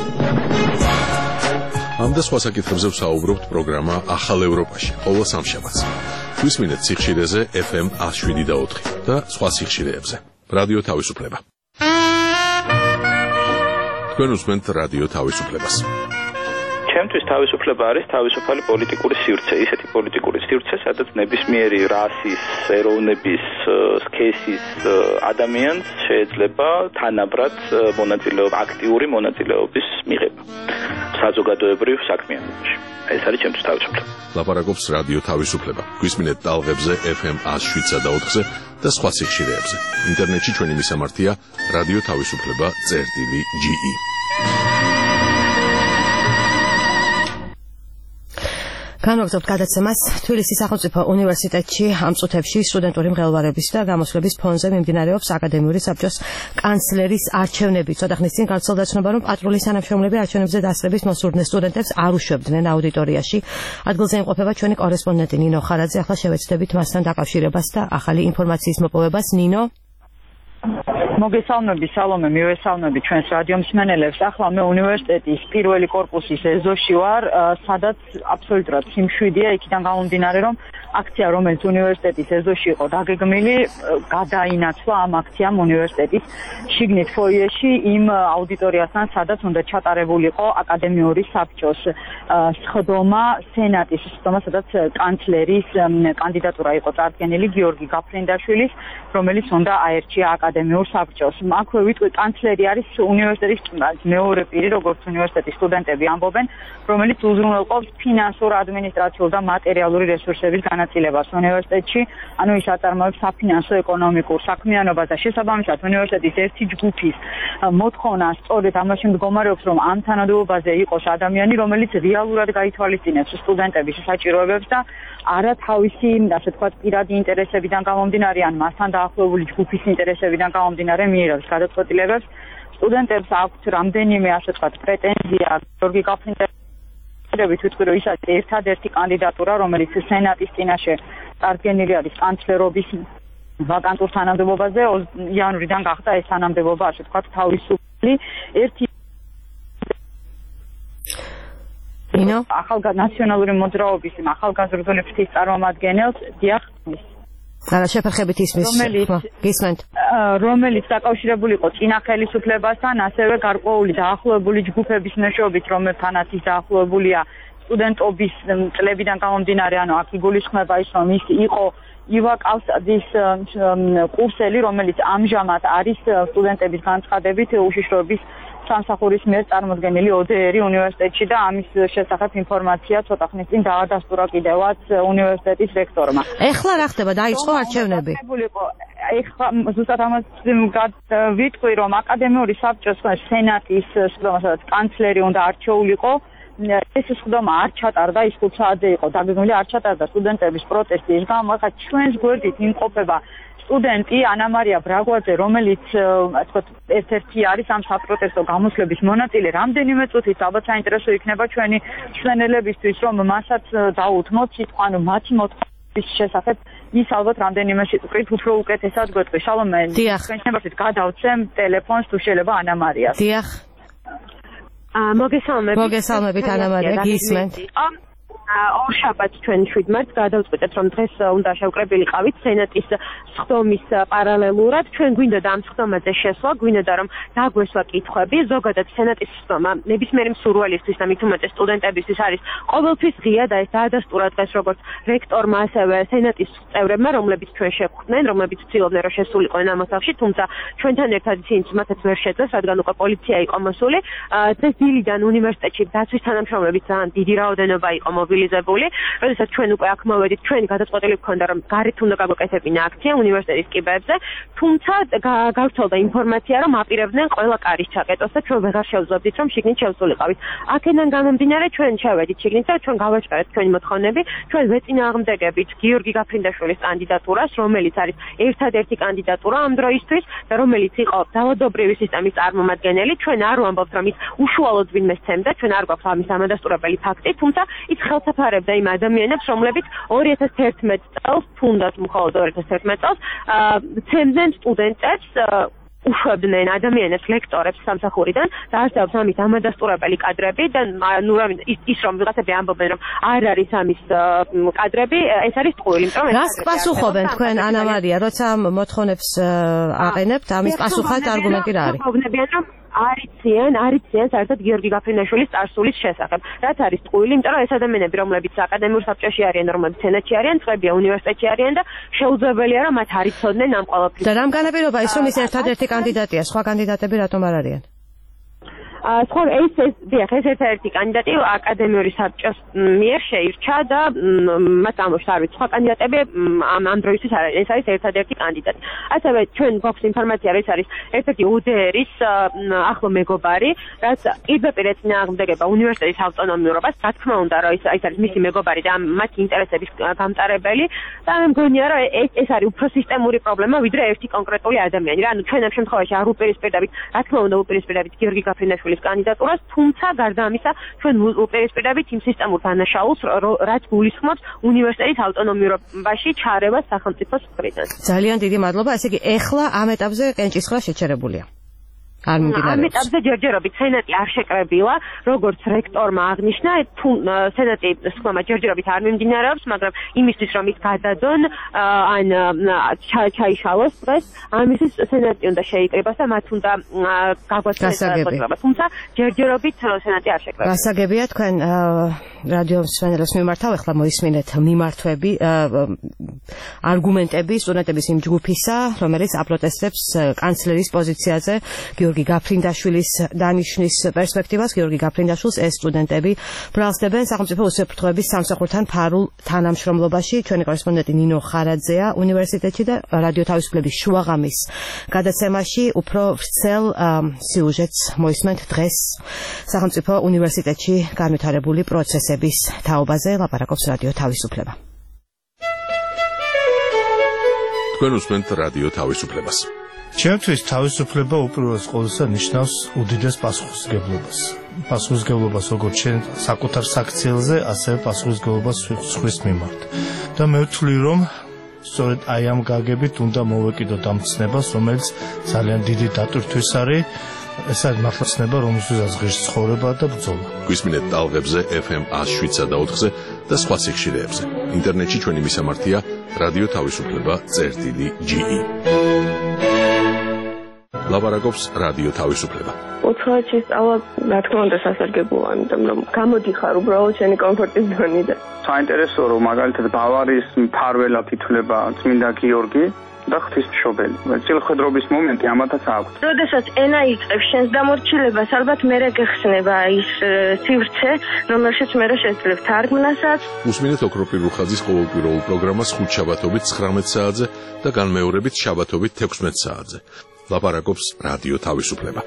ამ და სხვა საკითხებზე ვსაუბრობთ პროგრამა ახალ ევროპაში, ყოველ სამშაბათს. გვისმინეთ სიხშირეზე ეფ ემ one oh seven და ოთხი და სხვა სიხშირეებზე. რადიო თავისუფლება. თქვენ უსმენთ რადიო თავისუფლებას. ჩემთვის თავისუფლება არის თავისუფალი პოლიტიკური სივრცე, ისეთი პოლიტიკური სივრცე, სადაც ნებისმიერი რასის, ეროვნების, სქესის ადამიანს შეიძლება თანაბრად მონაწილეობა, აქტიური მონაწილეობის მიღება საზოგადოებრივ საქმიანობაში. ეს არის ჩემთვის თავისუფლება. ლაპარაკობს რადიო თავისუფლება. გვისმინეთ ტალღებზე ეფ ემ one oh seven point four-ზე და სხვა სიხშირეებზე. ინტერნეტში ჩვენი მისამართია რადიო თავისუფლება წერტილი ჯი ი. განვაგრძობთ გადაცემას თბილისის სახელმწიფო უნივერსიტეტში ამ წუთებში სტუდენტური მღელვარების და გამოსვლების ფონზე მიმდინარეობს აკადემიური საბჭოს კანცლერის არჩევნები. ცოტა ხნის წინ გავრცელდა ცნობა, რომ პატრულის თანამშრომლები არჩევნებზე დასწრების მოსურნე სტუდენტებს არ უშვებდნენ აუდიტორიაში. ადგილზე იმყოფება ჩვენი კორესპონდენტი ნინო ხარაძე. ახლა შევეცდებით მასთან დაკავშირებას და ახალი ინფორმაციის მოპოვებას. ნინო, მოგესალმები, სალომე, მივესალმები ჩვენს რადიომსმენელებს. ახლა მე უნივერსიტეტის პირველი კორპუსის ეზოში ვარ, სადაც აბსოლუტურად სიმშვიდეა, იქიდან გამომდინარე, რომ აქცია, რომელიც უნივერსიტეტის ეზოში იყო დაგეგმილი, გადაინაცვლა ამ აქციამ უნივერსიტეტის შიგნით ფოიეში იმ აუდიტორიასთან, სადაც უნდა ჩატარებულიყო აკადემიური საბჭოს სხდომა, სენატის სხდომა, სადაც კანცლერის კანდიდატურა იყო წარდგენილი გიორგი გაფრინდაშვილის, რომელიც უნდა აერჩია აკადემიურ საბჭოს. აქვე ვიტყვი, კანცლერი არის უნივერსიტეტის მეორე პირი, როგორც უნივერსიტეტის სტუდენტები ამბობენ, რომელიც უზრუნველყოფს ფინანსურ, ადმინისტრაციულ და მატერიალური რესურსების განაწილებას უნივერსიტეტში, ანუ ის აწარმოებს საფინანსო ეკონომიკურ საქმიანობას და შესაბამისად უნივერსიტეტის ერთი ჯგუფის მოთხოვნა სწორედ ამაში მდგომარეობს, რომ ამ თანამდებობაზე იყოს ადამიანი, რომელიც რეალურად გაითვალისწინებს სტუდენტების საჭიროებებს და არა თავისი, ასე ვთქვათ, პირადი ინტერესებიდან გამომდინარე, ან მასთან დაახლოებული ჯგუფის ინტერესებიდან გამომდინარე მიიღებს გადაწყვეტილებებს. სტუდენტებს აქვთ რამდენიმე, ასე ვთქვათ, პრეტენზია გიორგი გაფრინდაშვილის ვიტყვი, რომ ის არის ერთადერთი კანდიდატურა, რომელიც სენატის წინაშე წარდგენილი არის კანცლერობის ვაკანტურ თანამდებობაზე. იანვრიდან გახდა ეს თანამდებობა, ასე ვთქვათ, თავისუფალი. ერთი ნინო, ახალგაზრდა ნაციონალური მოძრაობის ახალგაზრდული ფრთის წარმომადგენელს დიახ არა შეფერხებით ისმის გისმენთ, რომელიც დაკავშირებული იყო წინა ხელისუფლებასთან, ასევე გარკვეული დაახლოებული ჯგუფების მეშვეობით, რომელთანაც ის დაახლოებულია სტუდენტობის წლებიდან გამომდინარე, ანუ აქ იგულისხმება ის, რომ ის იყო ივაკავსაძის კურსელი, რომელიც ამჟამად არის სტუდენტების განცხადებით უშიშროების სამსახურის მიერ წარმოდგენილი ო დე ერი უნივერსიტეტში და ამის შესახებ ინფორმაცია ცოტა ხნის წინ დაადასტურა კიდევაც უნივერსიტეტის რექტორმა. ეხლა რა ხდება? დაიწყო არჩევნები? ეხლა ზუსტად ამას ვიტყვი, რომ აკადემიური საბჭოს სენატის სხდომა, სადაც კანცლერი უნდა არჩეულიყო, ეს სხდომა არ ჩატარდა, ის ხუთ საათზე იყო დაგეგმილი, არ ჩატარდა სტუდენტების პროტესტის გამო. ახლა ჩვენს გვერდით იმყოფება სტუდენტი ანა მარია ბრაგვაძე, რომელიც ასე ერთ-ერთი არის ამ საპროტესტო გამოსვლების მონაწილე. რამდენიმე წუთით ალბათ საინტერესო იქნება ჩვენი მსმენელებისთვის, რომ მასაც დაუთმოთ სიტყვა, ანუ მათი მოთხოვნის შესახებ ის ალბათ რამდენიმე სიტყვით უფრო უკეთესად გვეტყვი. სალომე, თქვენ შემიძლია გადავცემ ტელეფონს თუ შეიძლება ანა მარიას. დიახ. მოგესალმებით. მოგესალმებით ანა მარია, გისმენთ. ორ შაბათს ჩვენ შვიდ მარტს გადავწყვეტეთ, რომ დღეს უნდა შევკრებილიყავით სენატის სხდომის პარალელურად. ჩვენ გვინდოდა ამ სხდომაზე შესვლა, გვინდოდა რომ დაგვესვა კითხვები. ზოგადად სენატის სხდომა ნებისმიერი მსურველისთვის და მით უმეტეს სტუდენტებისთვის არის ყოველთვის ღია და ეს დაადასტურა დღეს როგორც რექტორმა, ასევე სენატის წევრებმა, რომლებიც ჩვენ შევხვდნენ, რომლებიც ცდილობდნენ რომ შესულიყვნენ ამ ოთახში, თუმცა ჩვენთან ერთად ისინიც მათაც ვერ შეძლეს, რადგან უკვე პოლიცია იყო მოსული. დღეს დილიდან უნივერსიტეტში დაცვის თანამშრომლები ძალიან დიდი რაოდენობა იყო მობილიზებული. როდესაც ჩვენ უკვე აქ მოვედით, ჩვენი გადაწყვეტილი გქონდა, რომ გარეთ უნდა გაგვეკეთებინა აქცია უნივერსიტეტის კიბეებზე, თუმცა გავრცელდა ინფორმაცია, რომ აპირებდნენ ყველა კარის ჩაკეტოს და ჩვენ ვეღარ შევძლებდით, რომ შიგნით შევსულიყავით. აქედან გამომდინარე, ჩვენ შევედით შიგნით და ჩვენ გავაჭყერეთ ჩვენი მოთხოვნები, ჩვენ ვეწინააღმდეგებით გიორგი გაფრინდაშვილის კანდიდატურას, რომელიც არის ერთადერთი კანდიდატურა ამ დროისთვის და რომელიც იყო ძალადობრივი სისტემის წარმომადგენელი. ჩვენ არ ვამბობთ, რომ ის უშუალოდ ვინმე სცემდა, ჩვენ არ გვაქვს ამის ამადასტურებელი ფაქტი, თუმცა ის ხელსაფარებდა იმ ადამიანებს, რომლებიც ორი ათას თერთმეტ წელს, თუნდაც მხოლოდ ორი ათას თერთმეტ წელს, ცემდნენ სტუდენტებს, უშვებდნენ ადამიანებს, ლექტორებს სამსახურიდან და არსებობს ამის ამადასტურებელი კადრები და ნუ ის რომ ვიღაცები ამბობენ, რომ არ არის ამის კადრები, ეს არის ტყუილი, იმიტომ რომ რას პასუხობენ თქვენ ანა მარია, როცა მოთხოვნებს აყენებთ, ამის პასუხად არგუმენტი რა არის? არიციან, არიციან საერთოდ გიორგი გაფრინდაშვილის წარსულის შესახებ. რაც არის ტყუილი, იმიტომ რომ ეს ადამიანები, რომლებიც აკადემიურ საბჭოში არიან, რომლებიც სენატში არიან, წვებია უნივერსიტეტში არიან და შეუძლებელია რომ მათ არ იცოდნენ ამ ყოველფრის. და რამ განაპირობა ის რომ ის ერთადერთი კანდიდატია, სხვა კანდიდატები რატომ არ არიან? სხვა ეს ეს დიახ ეს ერთ-ერთი კანდიდატი აკადემიური საბჭოს მიერ შეირჩა და მას ამოშ არ ვიცი სხვა კანდიდატები ამ ამ დროისთვის არ არის ეს არის ერთადერთი კანდიდატი ასევე ჩვენ გვაქვს ინფორმაცია რომ ეს არის ერთ-ერთი უდერის ახლო მეგობარი რაც პირდაპირ ეწინააღმდეგება უნივერსიტეტის ავტონომიურობას რა თქმა უნდა რომ ეს ეს არის მისი მეგობარი და მათი ინტერესების გამტარებელი და მე მგონია რომ ეს ეს არის უფრო სისტემური პრობლემა ვიდრე ერთი კონკრეტული ადამიანი რა ანუ ჩვენ ამ შემთხვევაში არ უპირისპირდებით რა თქმა უნდა უპირისპირდებით გიორგი გაფრინდაშვილის კანდიდატურას, თუმცა გარდა ამისა, ჩვენ უპირისპირდებით იმ სისტემურ დანაშაულს, რაც გულისხმობს უნივერსიტეტის ავტონომიურობაში ჩარევას სახელმწიფოს მხრიდან. ძალიან დიდი მადლობა, ესე იგი, ეხლა ამ ეტაპზე კენჭისყრა შეჩერებულია. არ მიმდინარეობს. ამ ეტაპზე ჯერჯერობით სენატი არ შეკრებილა, როგორც რექტორმა აღნიშნა, თუ სენატი სხვამა ჯერჯერობით არ მიმდინარეობს, მაგრამ იმისთვის რომ ის გადადონ ან ჩაიშალოს დღეს, ამისთვის სენატი უნდა შეიკრიბოს და მათ უნდა გაგვაცნოს. თუმცა ჯერჯერობით სენატი არ შეკრებილა. გასაგებია თქვენ რადიო მსმენელებს მიმართავ, ეხლა მოისმინეთ მიმართვები, არგუმენტები სტუდენტების იმ ჯგუფისა, რომელიც აპროტესტებს კანცლერის პოზიციაზე გიორგი გაფრინდაშვილის დანიშნის პერსპექტივას. გიორგი გაფრინდაშვილს ეს სტუდენტები ბრალსდებენ სახელმწიფო უსაფრთხოების სამსახურთან ფარულ თანამშრომლობაში. ჩვენი კორესპონდენტი ნინო ხარაძეა უნივერსიტეტში და რადიო თავისუფლების შუაღამის გადაცემაში უფრო ვრცელ სიუჟეტს მოისმენთ დღეს სახელმწიფო უნივერსიტეტში განვითარებული პროცესების თაობაზე ლაპარაკობს რადიო თავისუფლება. თქვენ უსმენთ რადიო თავისუფლებას. ჩემთვის თავისუფლება უპირველეს ყოვლისა ნიშნავს უდიდეს პასუხისმგებლობას. პასუხისმგებლობას როგორც შენ საკუთარ საქციელზე, ასევე პასუხისმგებლობას სხვის მიმართ. და მე ვთვლი რომ სწორედ აი ამ გაგებით უნდა მოვეკიდოთ ამ ცნებას, რომელიც ძალიან დიდი დატვირთვის არის. ეს არის მართლა ცნება, რომელსაც ღირს ცხოვრება და ბრძოლა. გვისმინეთ ტალღებზე ეფ ემ one oh seven point ocho-ზე და სხვა სიხშირეებზე. ინტერნეტში ჩვენი მისამართია რადიო თავისუფლება წერტილი ჯი ი. ლაპარაკობს რადიო თავისუფლება. ოთხი სწავლა რა თქმა უნდა სასარგებლოა, იმიტომ რომ გამოდიხარ უბრალოდ შენი კომფორტის ზონიდან. საინტერესო რომ მაგალითად ბავარიის მფარველად ითვლება წმინდა გიორგი და ღვთისმშობელი. წილხედრობის მომენტი ამათაც აქვს. როდესაც ენა იწყებს შენს დამორჩილებას, ალბათ მერე გეხსნება ის სივრცე, რომელშიც მერე შეძლებ თარგმნასაც. უსმინეთ ოქროპირ რუხაძის ყოველკვირეულ პროგრამას ხუთშაბათობით ცხრამეტ საათზე და განმეორებით შაბათობით თექვსმეტ საათზე. ლაპარაკობს რადიო თავისუფლება.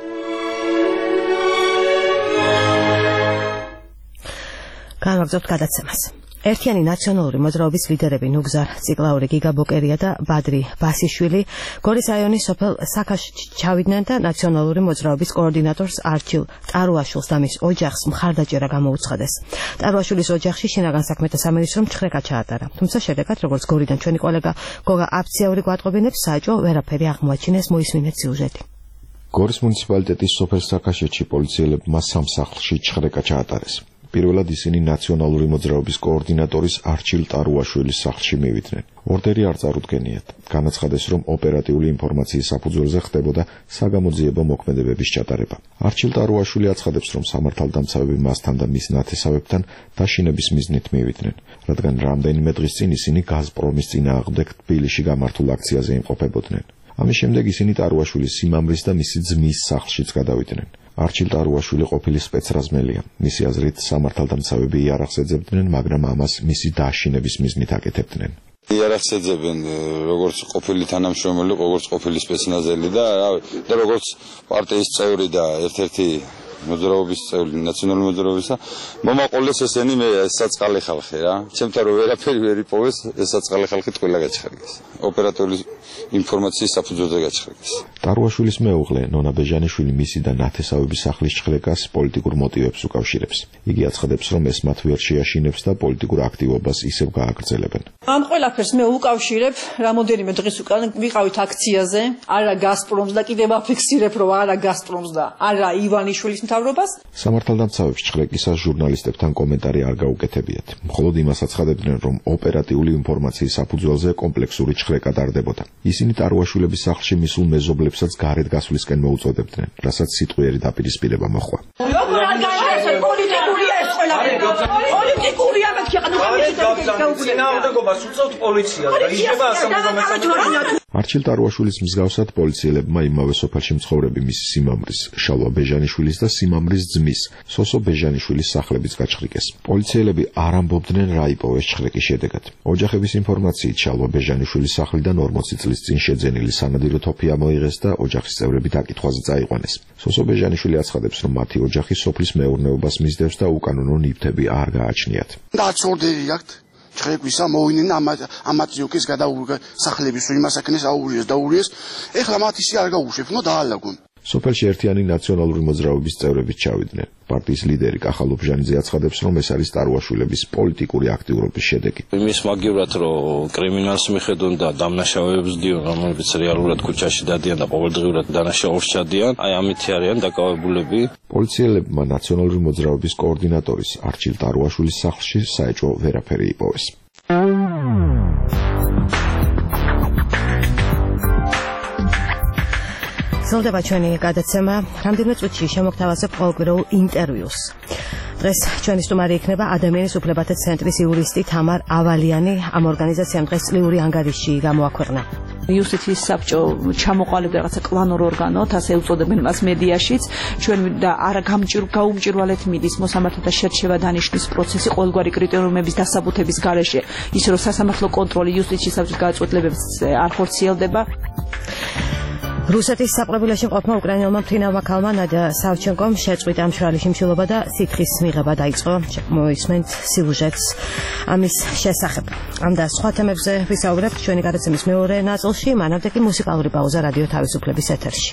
განვაგრძობთ გადაცემას. ერთიანი ნაციონალური მოძრაობის ლიდერები ნუგზარ ციკლაური, გიგა ბოკერია და ბადრი ბასიშვილი გორის რაიონის სოფელ საქაშში ჩავიდნენ და ნაციონალური მოძრაობის კოორდინატორს არჩილ ტარუაშვილს და მის ოჯახს მხარდაჭერა გამოუცხადეს. ტარუაშვილის ოჯახში შინაგან საქმეთა სამინისტრომ ჩხრეკა ჩაატარა. თუმცა შედეგად, როგორც გორიდან ჩვენი კოლეგა გოგა აფციაური გვატყობინებს, საჯო ვერაფერი აღმოაჩინეს. მოისმინეთ სიუჟეტი. გორის მუნიციპალიტეტის სოფელ საქაშეთში პოლიციელებმა სამ სახლში ჩხრეკა ჩაატარეს. პირველად ისინი ნაციონალური მოძრაობის კოორდინატორის არჩილ ტარუაშვილის სახლში მივიდნენ. ორდერი არ წარუდგენიათ. განაცხადეს, რომ ოპერატიული ინფორმაციის საფუძველზე ხდებოდა საგამოძიებო მოქმედებების ჩატარება. არჩილ ტარუაშვილი აცხადებს, რომ სამართალდამცავები მასთან და მის ნათესავებთან დაშინების მიზნით მივიდნენ, რადგან რამდენიმე დღის წინ ისინი გაზპრომის წინააღმდეგ თბილისში გამართულ აქციაზე იმყოფებოდნენ. ამის შემდეგ ისინი ტარუაშვილის სიმამრის და მისი ძმის სახლშიც გადავიდნენ. არჩილ ტარუაშვილი ყოფილი სპეცრაზმელია. მისი აზრით, სამართალდამცავები იარაღს ეძებდნენ, მაგრამ ამას მისი დაშინების მიზნით აკეთებდნენ. იარაღს ეძებენ როგორც ყოფილი თანამშრომელი, როგორც ყოფილი სპეცნაზელი და და როგორც პარტიის წევრი და ერთ-ერთი მოძრაობის წევრი, ნაციონალური მოძრაობისა, მომაყოლეს ესენი მე საწყალი ხალხი რა. ჩემთან რომ ვერაფერი ვერ იპოვეს, ეს საწყალი ხალხი ყველა გაჩხერგეს. ოპერატიული ინფორმაციის საფუძველზე გაჩხერგეს. ტარუაშვილის მეუღლე ნონა ბეჟანიშვილი მისი და ნათესავების სახლის ჩხრეკას პოლიტიკურ მოტივებს უკავშირებს. იგი აცხადებს, რომ ეს მათ ვერ შეაშინებს და პოლიტიკურ აქტივობას ისევ გააგრძელებენ. ამ ყველაფერს მე უკავშირებ რამოდენიმე დღის უკან ვიყავით აქციაზე, არა გაზპრომს და კიდევ აფიქსირებ, რომ არა გაზპრომს და არა ივანიშვილის მთავრობას. სამართალდამცავებს ჩხრეკისას ჟურნალისტებთან კომენტარი არ გაუკეთებიათ. მხოლოდ იმას აცხადებდნენ, რომ ოპერატიული ინფორმაციის საფუძველზე კომპლექსური ჩხრეკა ტარდებოდა. ისინი ტარუაშვილების სახლში მისულ მეზობლებსაც გარეთ გასვლისკენ მოუწოდებდნენ, რასაც სიტყვიერი დაპირისპირება მოჰყვა. პოლიტიკურია მეთქი ანუ წინააღმდეგობას უწევთ პოლიციას და იშება ასამბლეა. არჩილ ტარუაშვილის მსგავსად პოლიციელებმა იმავე სოფელში მცხოვრები მისი სიმამრის, შალვა ბეჟანიშვილის და სიმამრის ძმის, სოსო ბეჟანიშვილის სახლებიც გაჩხრიკეს. პოლიციელები არ ამბობდნენ რა იპოვეს ჩხრეკის შედეგად. ოჯახების ინფორმაციით შალვა ბეჟანიშვილის სახლიდან ორმოცი წლის წინ შეძენილი სანადირო თოფი ამოიღეს და ოჯახის წევრები დაკითხვაზე წაიყვანეს. სოსო ბეჟანიშვილი აცხადებს, რომ მათი ოჯახი სოფლის მეურნეობას მისდევს და უკანონო ნივთები არ გააჩნიათ. დაცორდები აქვთ ჩხრეკვისა მოინენ ამატიოკის გადაურგა სახლების იმას აკნეს აურიეს დაურიეს ეხლა მათ ისე არ გაუშვებნო დაალაგონ. სოფელში ერთიანი ნაციონალური მოძრაობის წევრებიც ჩავიდნენ. პარტიის ლიდერი კახალო ბჟანიძე აცხადებს, რომ ეს არის ტარუაშვილების პოლიტიკური აქტიურობის შედეგი. იმის მაგივრად, რომ კრიმინალს მიხედონ და დამნაშავეებს დიონ, რომელიც რეალურად ქუჩაში დადიან და ყოველდღიურად დანაშაულს ჩადიან, აი ამით არიან დაკავებულები. პოლიციელებმა ნაციონალური მოძრაობის კოორდინატორის არჩილ ტარუაშვილის სახლში საეჭვო ვერაფერი იპოვეს. გრძელდება ჩვენი გადაცემა. რამდენიმე წუთში შემოგთავაზებ ყოველკვირეულ ინტერვიუს. დღეს ჩვენი სტუმარი იქნება ადამიანის უფლებათა ცენტრის იურისტი თამარ ავალიანი. ამ ორგანიზაციამ დღეს წლიური ანგარიში გამოაქვეყნა. იუსტიციის საბჭო ჩამოყალიბდა რაღაცა კლანურ ორგანოთ, ასე უწოდებენ მას მედიაშიც. ჩვენ და არა გაუმჭირვალეთ მიდის მოსამართლეთა და შერჩევა დანიშნვის პროცესი ყოველგვარი კრიტერიუმების დასაბუთების გარეშე, ისე რომ სასამართლო კონტროლი იუსტიციის საბჭოს გადაწყვეტილებებს არ ხორციელდება. რუსეთის საპყრობილეში მყოფმა უკრაინელმა მთინავმა ქალმა ნადია სავჩენკომ შეწყვიტა მშრალი შიმშილობა და სითხის მიღება დაიწყო. მოისმენთ სიუჟეტს ამის შესახებ. ამ და სხვა თემებზე ვისაუბრებთ ჩვენი გადაცემის მეორე ნაწილში, მანამდე კი მუსიკალური პაუზა რადიო თავისუფლების ეთერში.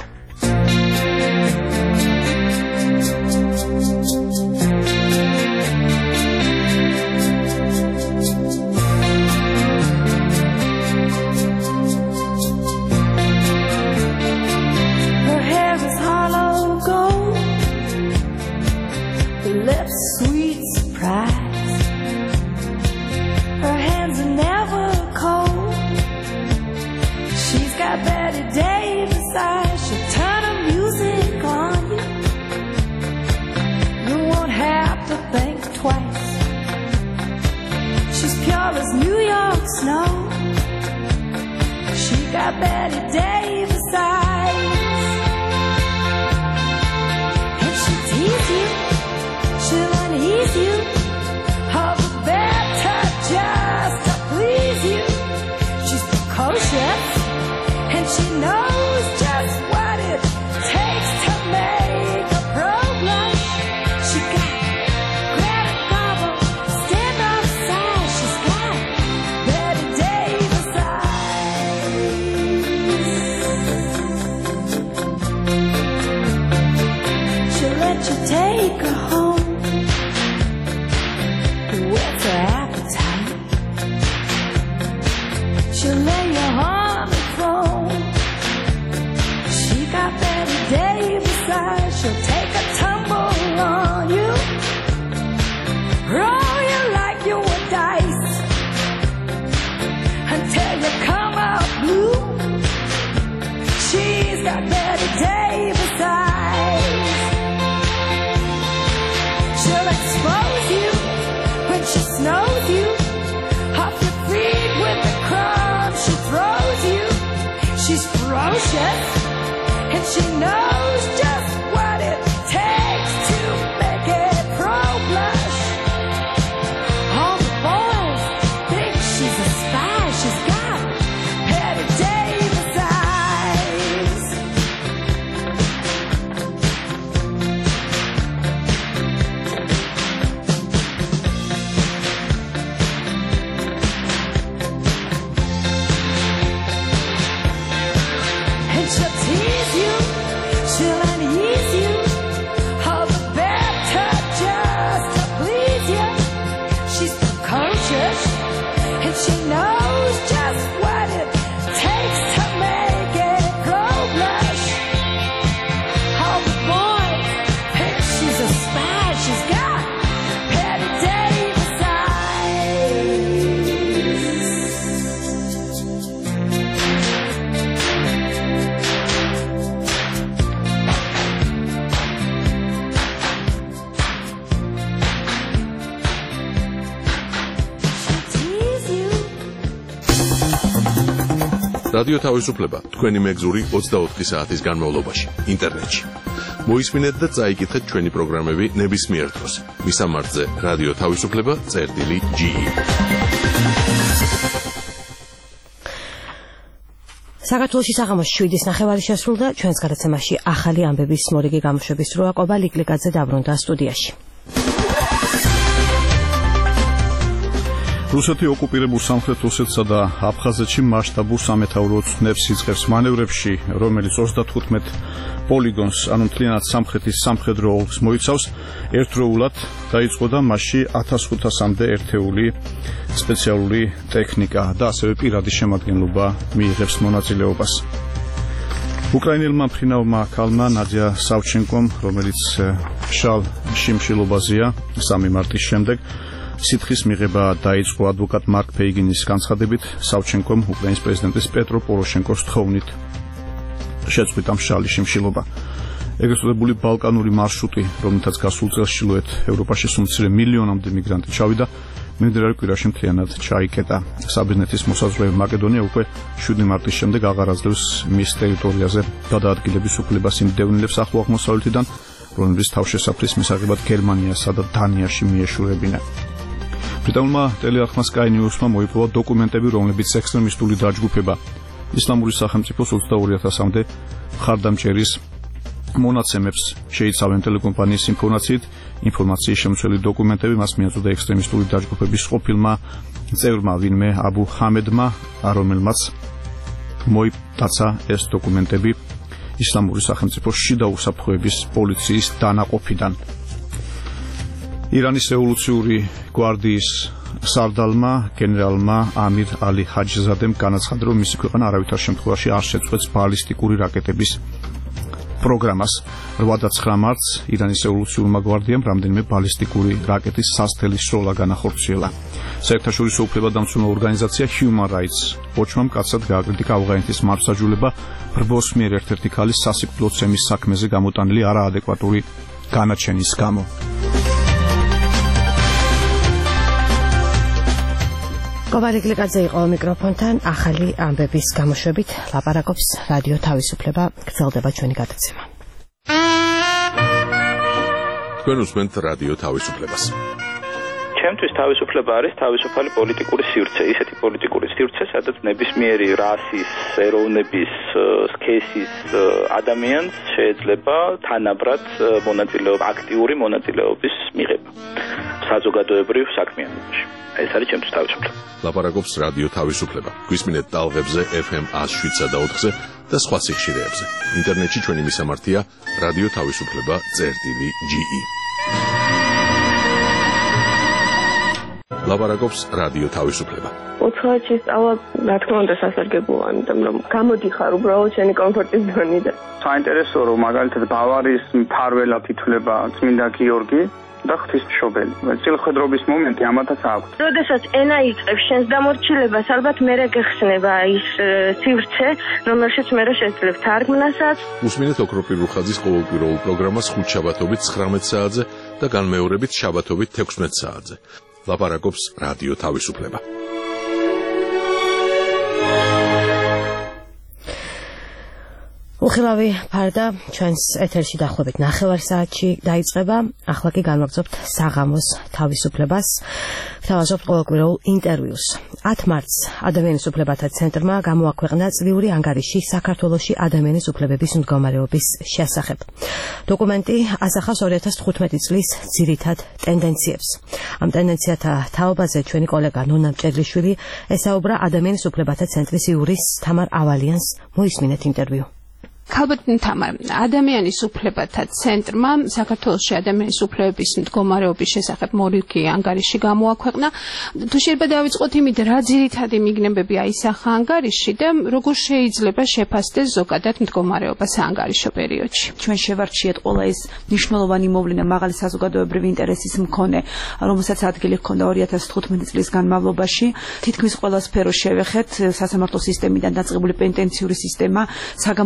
რადიო თავისუფლება თქვენი მეგზური ოცდაოთხი საათის განმავლობაში ინტერნეტში. მოისმინეთ და წაიკითხეთ ჩვენი პროგრამები ნებისმიერ დროს. მისამართზე რადიო თავისუფლება წერტილი ჯი ი. საქართველოში საღამოს შვიდის ნახევარი შესრულდა, ჩვენს გადაცემაში ახალი ამბების მორიგი გამოშვების დროა. ყოფა ლიკლიკაძე დაბრუნდა სტუდიაში. რუსეთი ოკუპირებულ სამხრეთ ოსეთსა და აფხაზეთში მასშტაბურ სამეთაურო ცნებს იწყებს მანევრებში, რომელიც ოცდათხუთმეტ პოლიგონს, ანუ მთლიანად სამხრეთის სამხედრო ოლქს მოიცავს, ერთდროულად დაიწყო და მასში ათას ხუთასამდე ერთეული სპეციალური ტექნიკა და ასევე პირადი შემადგენლობა მიიღებს მონაწილეობას. უკრაინელმა მფრინავმა ქალმა ნადია სავჩენკომ, რომელიც მშრალ შიმშილობაზეა სამი მარტის შემდეგ, სითხის მიღება დაიწყო ადვოკატ მარკ ფეიგინის განცხადებით, სავჩენკომ უკრაინის პრეზიდენტის პეტრო პოროშენკოს თხოვნით შეწყვიტა მშრალი შიმშილობა. ეგრეთ წოდებული ბალკანური მარშრუტი, რომელთაც გასულ წელს ჩრდილოეთ ევროპაში სულ მილიონამდე მიგრანტი ჩავიდა, მიმდინარე კვირაში მთლიანად ჩაიკეტა. საბერძნეთის მოსაზღვრე მაკედონია უკვე შვიდი მარტის შემდეგ აღარ აძლევს მის ტერიტორიაზე გადაადგილების უფლებას იმ დევნილებს ახლო აღმოსავლეთიდან, რომლებიც თავშესაფრის მისაღებად გერმანიასა და დანიაში მიეშურებინა. ბრიტანულმა ტელეარხმა Sky News-მა მოიპოვა დოკუმენტები, რომლებიც ექსტრემისტული დაჯგუფება ისლამური სახელმწიფოს ოცდაორი ათასამდე მხარდამჭერის მონაცემებს შეიცავენ. ტელეკომპანიის ინფორმაციით, ინფორმაციის შემცველი დოკუმენტები მას მიაწოდა ექსტრემისტული დაჯგუფების ყოფილმა წევრმა ვინმე აბუ ჰამედმა, რომელმაც მოიტაცა ეს დოკუმენტები ისლამური სახელმწიფოს შიდა უსაფრთხოების პოლიციის დანაყოფიდან. ირანის რევოლუციური გვარდიის სარდალმა გენერალმა ამირ ალი ჰაჯზადემ განაცხადა, რომ მისი ქვეყანა არავითარ შემთხვევაში არ შეწყვეტს ბალისტიკური რაკეტების პროგრამას. რვა და ცხრა მარტს ირანის რევოლუციურმა გვარდიამ რამდენიმე ბალისტიკური რაკეტის სასთელი სროლა განახორციელა. საერთაშორისო უფლებადამცველო ორგანიზაცია Human Rights Watch-მა მკაცრად გააკრიტიკა ავღანეთის მართლმსაჯულება ბრბოს მიერ ერთ-ერთი ქალის სასიკვდილოცემის საქმეზე გამოტანილი არაადეკვატური განაჩენის გამო. ყოფა ლიკლიკაძე იყო მიკროფონთან. ახალი ამბების გამოშვებით ლაპარაკობს რადიო თავისუფლება. გრძელდება ჩვენი გადაცემა. თქვენ უსმენთ რადიო თავისუფლებას. ჩემთვის თავისუფლება არის თავისუფალი პოლიტიკური სივრცე, ისეთი პოლიტიკური სივრცე, სადაც ნებისმიერი რასის, ეროვნების, სქესის ადამიანს შეიძლება თანაბრად მონაწილეობა, აქტიური მონაწილეობის მიღება საზოგადოებრივ საქმიანობაში. ეს არის ჩემთვის თავისუფლება. ლაპარაკობს რადიო თავისუფლება. გვისმინეთ ტალღებზე ეფ ემ ათს შვიდსა და ოთხზე და სხვა სიხშირეებზე. ინტერნეტში ჩვენი მისამართია რადიო თავისუფლება წერტილი ჯი ი. ლაპარაკობს რადიო თავისუფლება. ოთხივე სწავლა, რა თქმა უნდა, სასარგებლოა, იმიტომ რომ გამოდიხარ უბრალოდ შენი კომფორტის ზონიდან. საინტერესოა, რომ მაგალითად ბავარიის მფარველად ითვლება წმინდა გიორგი და ღვთისმშობელი. წილხედრობის მომენტი ამათაც აქვს. როდესაც ენა იწყებს შენს დამორჩილებას, ალბათ მერე გეხსნება ის სივრცე, რომელშიც მერე შეძლებ თარგმნასაც. უსმინეთ ოქროპირ რუხაძის ყოველკვირეულ პროგრამას ხუთ შაბათობით ცხრამეტ საათზე და განმეორებით შაბათობით თექვსმეტ საათზე. ლაპარაკობს რადიო თავისუფლება. უხილავი ფარდა ჩვენს ეთერში დაახლოებით ნახევარ საათში დაიწყება. ახლა კი განვაგრძობთ საღამოს თავისუფლებას. ვთავაზობთ ყოველკვირეულ ინტერვიუს. ათ მარტს ადამიანის უფლებათა ცენტრმა გამოაქვეყნა წლიური ანგარიში საქართველოში ადამიანის უფლებების მდგომარეობის შესახებ. დოკუმენტი ასახავს ორი ათას თხუთმეტი წლის ძირითად ტენდენციებს. ამ ტენდენციათა თაობაზე ჩვენი კოლეგა ნონა მჭედლიშვილი ესაუბრა ადამიანის უფლებათა ცენტრის იურის თამარ ავალიანს. მოისმინეთ ინტერვიუ. ქალბატ თამარ, ადამიანის უფლებათა ცენტრმა საქართველოში ადამიანის უფლებების მდგომარეობის შესახებ მორიგი ანგარიში გამოაქვეყნა. თუ შეიძლება დავიწყოთ იმით, რა ძირითადი მიგნებები აისახა ანგარიში და როგორ შეიძლება შეფასდეს ზოგადად მდგომარეობა საანგარიშო პერიოდში. ჩვენ შევარჩიეთ ყველა ის მნიშვნელოვანი მოვლენა მაღალი საზოგადოებრივი ინტერესის მქონე, რომელსაც ადგილი ჰქონდა ორი ათას თხუთმეტი წლის განმავლობაში. თითქმის ყველა სფერო შევეხეთ, სასამართლო სისტემიდან დაწყებული პენტენციური სისტემა, საგამოძიებო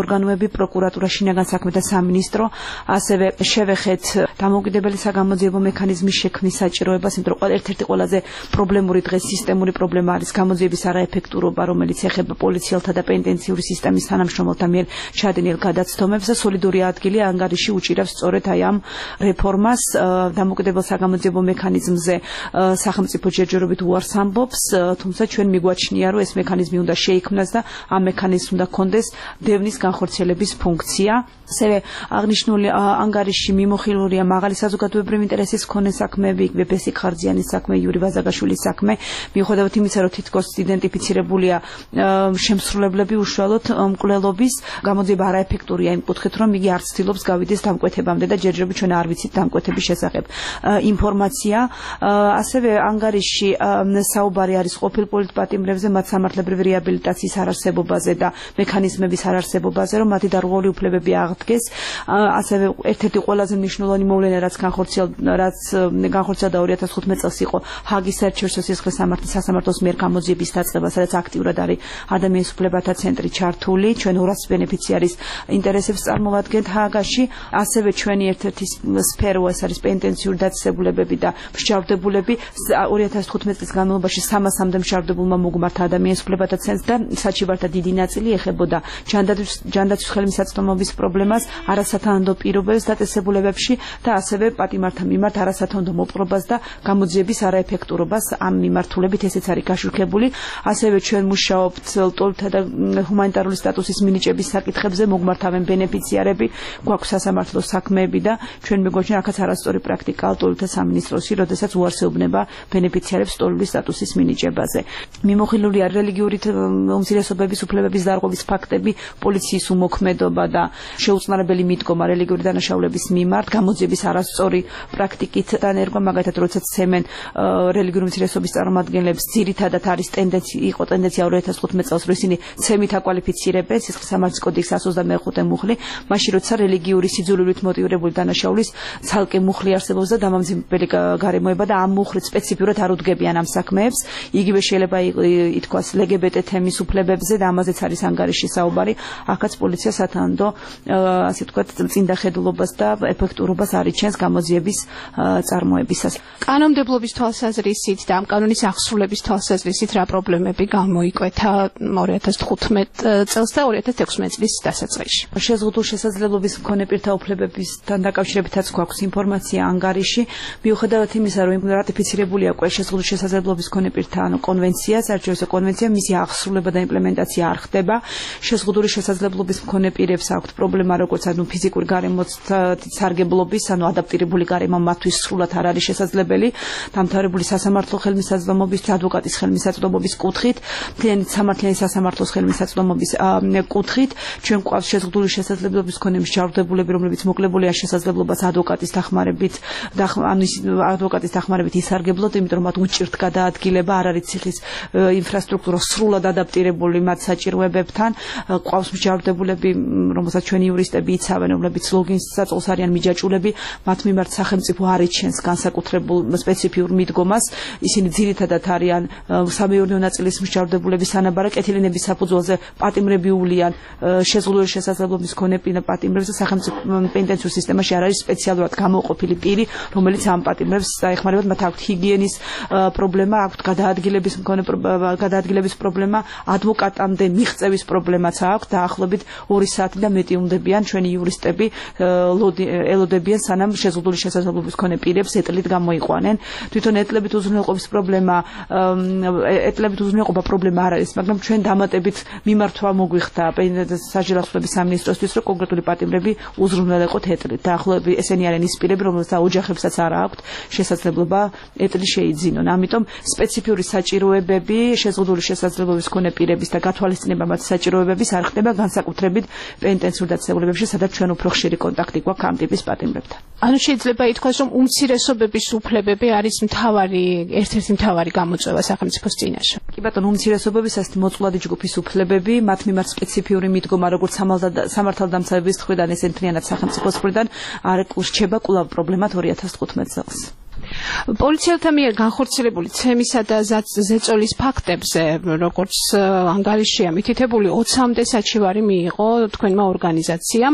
ორგანოები, პროკურატურა, შინაგან საქმეთა სამინისტრო, ასევე შევეხეთ დამოუკიდებელი საგამოძიებო მექანიზმის შექმნის საჭიროებას, იმიტომ რომ ერთ-ერთი ყველაზე პრობლემური დღეს სისტემური პრობლემა არის გამოძიების არაეფექტურობა, რომელიც ეხება პოლიციელთა და პენიტენციური სისტემის თანამშრომელთა მიერ ჩადენილ გადაცდომებს და სოლიდური ადგილი ანგარიში უჭირავს სწორედ აი ამ რეფორმას. დამოუკიდებელ საგამოძიებო მექანიზმზე სახელმწიფო ჯერჯერობით უარს ამბობს, თუმცა ჩვენ მიგვაჩნია, რომ ეს მექანიზმი უნდა შეიქმნას და ამ მექანიზმს უნდა ჰქონდეს დევნის განხორციელების ფუნქცია. ასევე აღნიშნული ანგარიში მიმოხილულია მაღალი საზოგადოებრივი ინტერესის მქონე საქმეები, იქვე ბესიკ ხარჯიანის საქმე, იური ვაზაგაშვილის საქმე, მიუხედავად იმისა, რომ თითქოს იდენტიფიცირებულია შემსრულებლები უშუალოდ მკვლელობის, გამოძიება არაეფექტურია იმ კუთხით, რომ იგი არ ცდილობს გავიდეს დამკვეთებამდე და ჯერჯერობით ჩვენ არ ვიცით დამკვეთების შესახებ ინფორმაცია. ასევე ანგარიში საუბარი არის ყოფილ პოლიტპატიმრებზე, მათ სამართლებრივი რეაბილიტაციის არარსებობაზე და მექანიზმების არარსებობაზე, რომ მათი დარღვეული უფლებები აღდგეს. ასევე ერთ-ერთი ყველაზე მნიშვნელოვანი მოვლენა, რაც განხორციელდა, რაც განხორციელდა ორი ათას თხუთმეტ წელს იყო ჰაგის საერთაშორისო სისხლის სასამართლოს მიერ გამოძიების დაწყება, სადაც აქტიურად არის ადამიანის უფლებათა ცენტრი ჩართული. ჩვენ ორას ბენეფიციარის ინტერესებს წარმოვადგენთ ჰაგაში. ასევე ჩვენი ერთ-ერთი სფერო ეს არის პენიტენციური დაწესებულებები და მსჯავრდებულები. ორი ათას თხუთმეტ წლის განმავლობაში სამასამდე მსჯავრდებულმა მოგმართა ადამიანის უფლებათა ცენტრს და საჩივართა დიდი ნაწილი ეხებოდა ჯანდაცვის ხელმისაწვდომობის პრობლემას, არასათანადო პირობებს დაწესებულებებში და ასევე პატიმართა მიმართ არასათანადო მოპყრობას და გამოძიების არაეფექტურობას. ამ მიმართულებით ესეც არის გაშუქებული. ასევე ჩვენ მუშაობთ ლტოლთა და ჰუმანიტარული სტატუსის მინიჭების საკითხებზე, მოგმართავენ ბენეფიციარები, გვაქვს სასამართლო საქმეები და ჩვენ მეგვაჩნია აქაც არასწორი პრაქტიკა ლტოლთა სამინისტროში, როდესაც უარსეუბნება ბენეფიციარებს ლტოლული სტატუსის მინიჭებაზე. მიმოხილული არის რელიგიური უმცირესობების უფლებების დარღვევის ფაქტები, პოლიციის უმოქმედობა და შეუწყნარებელი მიდგომა რელიგიური დანაშაულების მიმართ, გამოძიების არასწორი პრაქტიკით დანერგვა, მაგალითად, როდესაც ცემენ რელიგიური უმცირესობის წარმომადგენლებს, ძირითადად არის ტენდენცია, იყო ტენდენცია ორი ათას თხუთმეტ წელს, რომ ისინი ცემით აკვალიფიცირებენ სისხლის სამართლის კოდექსის εκατს ოცდამეხუთე მუხლი, მაშინ როცა რელიგიური სიძულვილით მოტივირებული დანაშაულის ცალკე მუხლი არსებობს და დამამძიმებელი გარემოება და ამ მუხლით სპეციფიურად არ უდგებიან ამ საქმეებს. იგივე შეიძლება ითქვას ლგბტ თემის უფლებებზე და ამაზეც არის ანგარიში საუბარი. აქაც პოლიცია სათანადო, ასე ვთქვათ, წინდახედულობას და ეფექტურობას არიჩენს გამოძიების წარმოებისას. კანონმდებლობის თვალსაზრისით და ამ კანონის აღსრულების თვალსაზრისით რა პრობლემები გამოიკვეთა ორი ათას თხუთმეტ წელს და ორი ათას ექვსმეტ წლის დასაწყისში? შეზღუდულ შესაძლებლობის მქონე პირთა უფლებებისთან დაკავშირებითაც გვაქვს ინფორმაცია ანგარიში. მიუხედავად იმისა, რომ რატიფიცირებულია უკვე შეზღუდულ შესაძლებლობის მქონე პირთა კონვენცია, საერთაშორისო კონვენცია, მისი აღსრულება და იმპლემენტაცია არ ხდება. შეზღუდული შესაძლებლობის მქონე პირებს აქვთ პრობლემა, როგორც ანუ ფიზიკური გარემოც სარგებლობის, ანუ ადაპტირებული გარემო მათთვის სრულად არ არის შესაძლებელი, დამთავრებული სასამართლო ხელმისაწვდომობის, ადვოკატის ხელმისაწვდომობის კუთხით, მთლიანი სამართლიანი სასამართლოს ხელმისაწვდომობის კუთხით, ჩვენ გვყავს შეზღუდული შესაძლებლობის მქონე მსჯავრდებულები, რომლებიც მოკლებულია შესაძლებლობას ადვოკატის დახმარებით და ანუ ადვოკატის დახმარებით ისარგებლოთ, იმიტომ რომ მათ უჭირთ გადაადგილება, არ არის ციხის ინფრასტრუქტურა სრულად ადაპტირებული მათ საჭიროებებთან. გვყავს მსჯავრდებულები, რომელსაც ჩვენი იურისტები იცავენ, რომლებიც ლოგინს საწოლს არიან მიჯაჭულები, მათ მიმართ სახელმწიფო არ იჩენს განსაკუთრებულ სპეციფიურ მიდგომას. ისინი ძირითადად არიან სამეურნეო ნაწილის მსჯავრდებულები, სანაბარა კეთილინების საფუძველზე პატიმრები უვლიან შეზღუდული შესაძლებლობის მქონე პატიმრებს და სახელმწიფო პენიტენციურ სისტემაში არ არის სპეციალურად გამოყოფილი პირი, რომელიც ამ პატიმრებს დაეხმარებათ. მათ აქვთ ჰიგიენის პრობლემა, აქვთ გადაადგილების მქონე გადაადგილების პრობლემა, ადვოკატამდე მიღწევის პრობლემაც აქვთ. დაახლოებით ორი საათი და მეტი უნდებიან ჩვენი იურისტები ელოდებიან, სანამ შეზღუდული შესაძლებლობის მქონე პირებს ეტლით გამოიყვანენ. თვითონ ეტლებით უზრუნველყოფის პრობლემა, ეტლებით უზრუნველყოფა პრობლემა არ არის, მაგრამ ჩვენ დამატებით მიმართვა მოგვიხდა საჯელახსოვრების სამინისტროსთვის, რომ კონკრეტული პატიმრები უზრუნველეყოთ ეტლით. დაახლოებით ესენი არიან ის პირები, რომელთა ოჯახებსაც არ აქვთ შესაძლებლობა ეტლი შეიძინონ. ამიტომ სპეციფიური საჭიროებები, შეზღუდული შესაძლებლობის მქონე პირების და გათვალისწინება მათ საჭიროებების არ ხდება განსაკუთრებით პენიტენციურ დაწესებულებებში, სადაც ჩვენ უფრო ხშირი კონტაქტი გვაქვს ამ ტიპის პატიმრებთან. ანუ შეიძლება ითქვას, რომ უმცირესობების უფლებები არის მთავარი, ერთ-ერთი მთავარი გამოწვევა სახელმწიფოს წინაშე. კი ბატონო, უმცირესობების ასეთი მოწყვლადი ჯგუფის უფლებები, მათ მიმართ სპეციფიური მიდგომა, როგორც სამართალდამცავების მხრიდან, ესე მთლიანად სახელმწიფოს მხრიდან არ რჩება კვლავ პრობლემად ორი ათას თხუთმეტ წელს. პოლიციელთა მიერ განხორციელებული ცემისა და ზეწოლის ფაქტებზე, როგორც ანგარიშია მითითებული, ოცამდე საჩივარი მიიღო თქვენმა ორგანიზაციამ.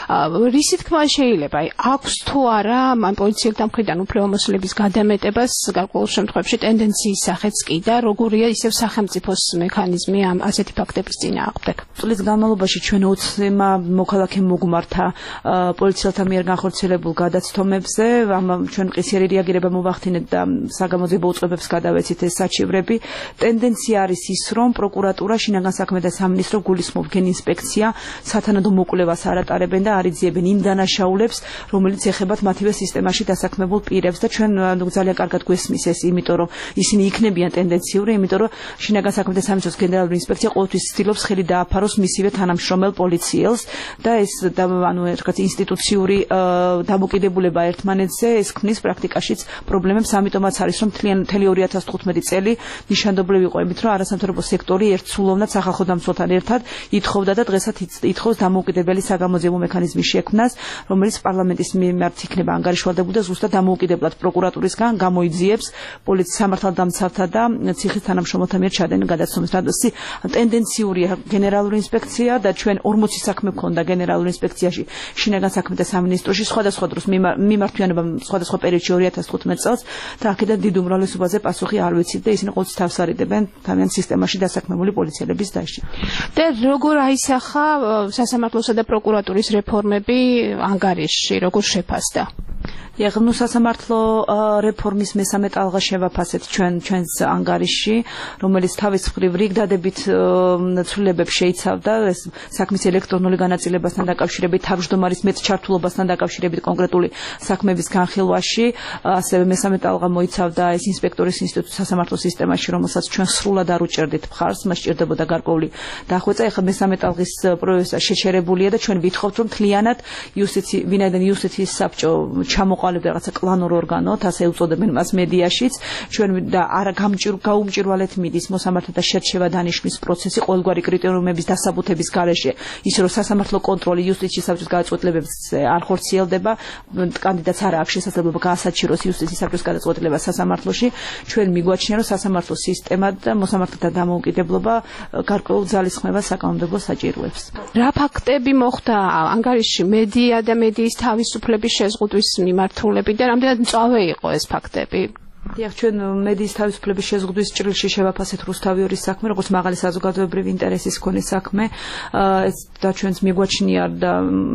რისი თქმა შეიძლება, აქვს თუ არა ამ პოლიციელთა მხრიდან უფლებამოსილების გადამეტებას გარკვეულ შემთხვევებში ტენდენციის სახეც კი და როგორია ისევ სახელმწიფოს მექანიზმი ამ ასეთი ფაქტების წინააღმდეგ. წლის განმავლობაში ჩვენ ოცმა მოქალაქემ მოგმართა პოლიციელთა მიერ განხორციელებულ გადაცდომებზე, ამ ჩვენ მყისიერი რეაგირება მოვახდინეთ და საგამოძიებო უწყებებს გადავეცით ეს საჩივრები. ტენდენცია არის ის, რომ პროკურატურა, შინაგან საქმეთა სამინისტრო გულისხმობენ ინსპექცია სათანადო მოკვლევას არ ატარებენ და არ იძიებენ იმ დანაშაულებს, რომელიც ეხებათ მათივე სისტემაში დასაქმებულ პირებს და ჩვენ ძალიან კარგად გვესმის ეს, იმიტომ რომ ისინი იქნებიან ტენდენციური, იმიტომ რომ შინაგან საქმეთა სამინისტროს გენერალური ინსპექცია ყოველთვის ცდილობს ხელი დააფაროს მისივე თანამშრომელ პოლიციელს და ეს ანუ რაღაც ინსტიტუციური დამოკიდებულება ერთმანეთზე ეს ქმნის პრაქტიკაშიც პრობლემებს, ამიტომაც არის რომ მთელი ორი ათას თხუთმეტი წელი ნიშანდობლივი იყო იმით, რომ არასამთავრობო სექტორი ერთსულოვნად სახალხო დამცველთან ერთად ითხოვდა და დღესაც ითხოვს დამოუკიდებელი საგამოძიებო მექანიზმის შექმნას, რომელიც პარლამენტის მიმართ იქნება ანგარიშვალდებული და ზუსტად დამოუკიდებლად პროკურატურისგან გამოიძიებს პოლიციის სამართალდამცავთა და ციხის თანამშრომელთა მიერ ჩადენილ გადაცდომებს. რადგან ტენდენციურია გენერალური ინსპექცია და ჩვენ ორმოცი საქმე გქონდა გენერალურ ინსპექციაში, შინაგან საქმეთა სამინისტროში სხვადასხვა დროს მიმართვიანობა სხვადასხვა პერიოდში ორი ათას თხუთმეტ წელს და აქედან დიდ უმრავლესობაზე პასუხი არ ვიცით და ისინი ყოველთვის თავს არიდებენ თავიანთ სისტემაში დასაქმებული პოლიციელების დაშში. და როგორ აისახა სასამართლოსა და პროკურატურის რეფორმები ანგარიშში, როგორ შეფასდა? იაღნუ სასამართლო რეფორმის მესამე ტალღა შევაფასეთ ჩვენ ჩვენს ანგარიშში, რომელიც თავის მხრივ რიგდადებით ცვლილებებს შეიცავდა ეს საქმის ელექტრონული განაწილებასთან დაკავშირებით, თავმჯდომარის მეტ ჩართულობასთან დაკავშირებით კონკრეტული საქმების განხილვაში, ასევე მესამე ტალღა მოიცავდა ეს ინსპექტორის ინსტიტუტ სასამართლო სისტემაში, რომელსაც ჩვენ სრულად არ უჭერდით მხარს, მას სჭირდებოდა გარკვეული დახვეწა. ეხლა მესამე ტალღის პროექტი შეჩერებულია და ჩვენ ვითხოვთ, რომ მთლიანად იუსტიციის, ვინაიდან იუსტიციის საბჭო ჩამოყალიბდა რაღაცა კლანურ ორგანოთ, ასე უწოდებენ მას მედიაშიც, ჩვენ და არა გაუმჭირვალეთ მიდის მოსამართლე და შერჩევა დანიშვნის პროცესი ყოველგვარი კრიტერიუმების დასაბუთების გარეშე, ისე რომ სასამართლო კონტროლი იუსტიციის საბჭოს გადაწყვეტილებებზე არ ხორციელდება, კანდიდატს არ აქვს შესაძლებლობა გაასაჩიროს იუსტიციის საბჭოს გადაწყვეტილება სასამართლოში. ჩვენ მიგვაჩნია, რომ სასამართლო სისტემა და მოსამართლეთა დამოუკიდებლობა გარკვეულ ძალისხმევას საკანონმდებლო საჭიროებს. რა ფაქტები მოხდა ანგარიშში მედია და მედიის თავისუფლების შეზღუდვის მიმართულებით და რამდენად მწვავე იყო ეს ფაქტები? დიახ, ჩვენ მედიის თავისუფლების შეზღუდვის ჭრილში შევაფასეთ რუსთავიორის საქმე, როგორც მაღალი საზოგადოებრივი ინტერესის მქონე საქმე. ეს და ჩვენს მიგვაჩნია და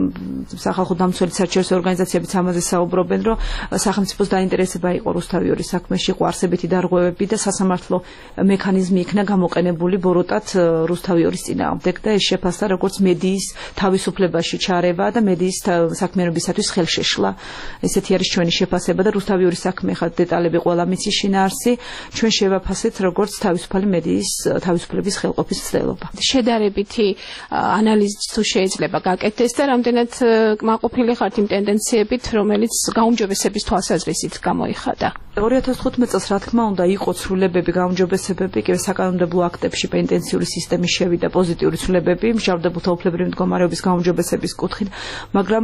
სახალხო დამცველი საჩერვო ორგანიზაციებიც ამაზე საუბრობენ, რომ სახელმწიფოს დაინტერესება იყო რუსთავიორის საქმეში, იყო არსებითი დარღვევები და სასამართლო მექანიზმი იქნა გამოყენებული ბოროტად რუსთავიორის წინააღმდეგ და ეს შეფასდა როგორც მედიის თავისუფლებაში ჩარევა და მედიის საქმიანობისათვის ხელშეშლა. ესეთი არის ჩვენი შეფასება და რუსთავიორის საქმე ხა დეტალები ყველა მიცი შინაარსი, ჩვენ შევაფასეთ როგორც თავისუფალი მედიის თავისუფლების ხელყოფის ცდელობა. შედარებითი ანალიზი თუ შეიძლება გაკეთდეს და რამდენად კმაყოფილი ხართ იმ ტენდენციებით, რომელიც გაუმჯობესების თვალსაზრისით გამოიხადა. ორი ათას თხუთმეტ წელს რა თქმა უნდა იყო ცვლილებები, გაუმჯობესებები, კი საკანონმდებლო აქტებში პენტენციური სისტემის შევიდა პოზიტიური ცვლილებები, მჟავრდებულთა უფლებრივი მდგომარეობის გაუმჯობესების კუთხით, მაგრამ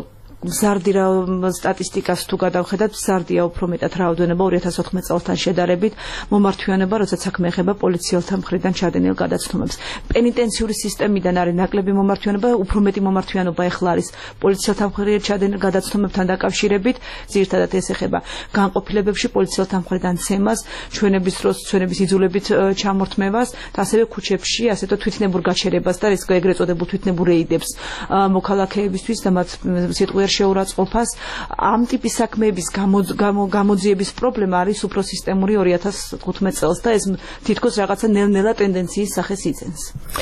მზარდი რა სტატისტიკას თუ გადავხედათ, მზარდია უფრო მეტად რაოდენობა ორი ათას ოთხმეტ წელთან შედარებით მომართვიანება, როცა საქმე ეხება პოლიციელთა მხრიდან ჩადენილ გადაცდომებს. პენიტენციური სისტემიდან არის ნაკლები მომართვიანობა, უფრო მეტი მომართვიანობა ეხლა არის პოლიციელთა მხრიდან ჩადენილ გადაცდომებთან დაკავშირებით, ძირითადად ეს ეხება განყოფილებებში პოლიციელთა მხრიდან ცემას, ჩვენების დროს ჩვენების იძულებით ჩამორთმევას და ასევე ქუჩებში, ასე თუ თვითნებურ გაჩერებას და ეს ეგრეთ წოდებულ თვითნებურ რეიდებს მოქალაქეებისთვის და მათ სიტყვიერ შეურაცხყოფას. ამ ტიპის საქმეების გამოძიების პრობლემა არის უფრო სისტემური ორი ათას თხუთმეტ წელს და ეს თითქოს რაღაცა ნელ-ნელა ტენდენციის სახეს იძენს.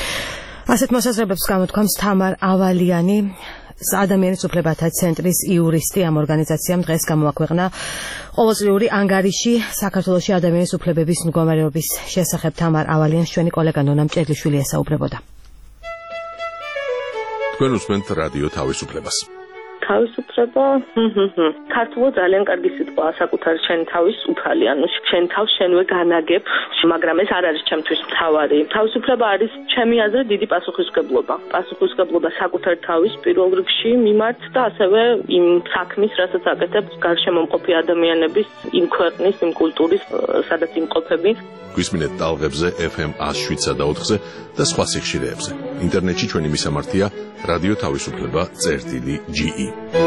ასეთ მოსაზრებებს გამოთქვამს თამარ ავალიანი, ადამიანის უფლებათა ცენტრის იურისტი. ამ ორგანიზაციამ დღეს გამოაქვეყნა ყოველწლიური ანგარიში საქართველოში ადამიანის უფლებების მდგომარეობის შესახებ. თამარ ავალიანს ჩვენი კოლეგა ნონა მჭედლიშვილი ესაუბრებოდა. თქვენ უსმენთ რადიო თავისუფლებას. თავისუფლება ქართულად ძალიან კარგი სიტყვაა საკუთარი შენი თავის უფალი ანუ შენ თავს შენვე განაგებ მაგრამ ეს არ არის ჩემთვის მთავარი თავისუფლება არის ჩემი აზრით დიდი პასუხისმგებლობა პასუხისმგებლობა საკუთარი თავის პირველ რიგში მიმართ და ასევე იმ საქმის რასაც აკეთებ გარშემომყოფი ადამიანების იმ ქვეყნის იმ კულტურის სადაც იმყოფები გვისმინეთ ტალღებზე ეფ ემ one oh seven და ოთხზე და სხვა სიხშირეებზე ინტერნეტში ჩვენი მისამართია რადიო თავისუფლება წერტილი ჯი ი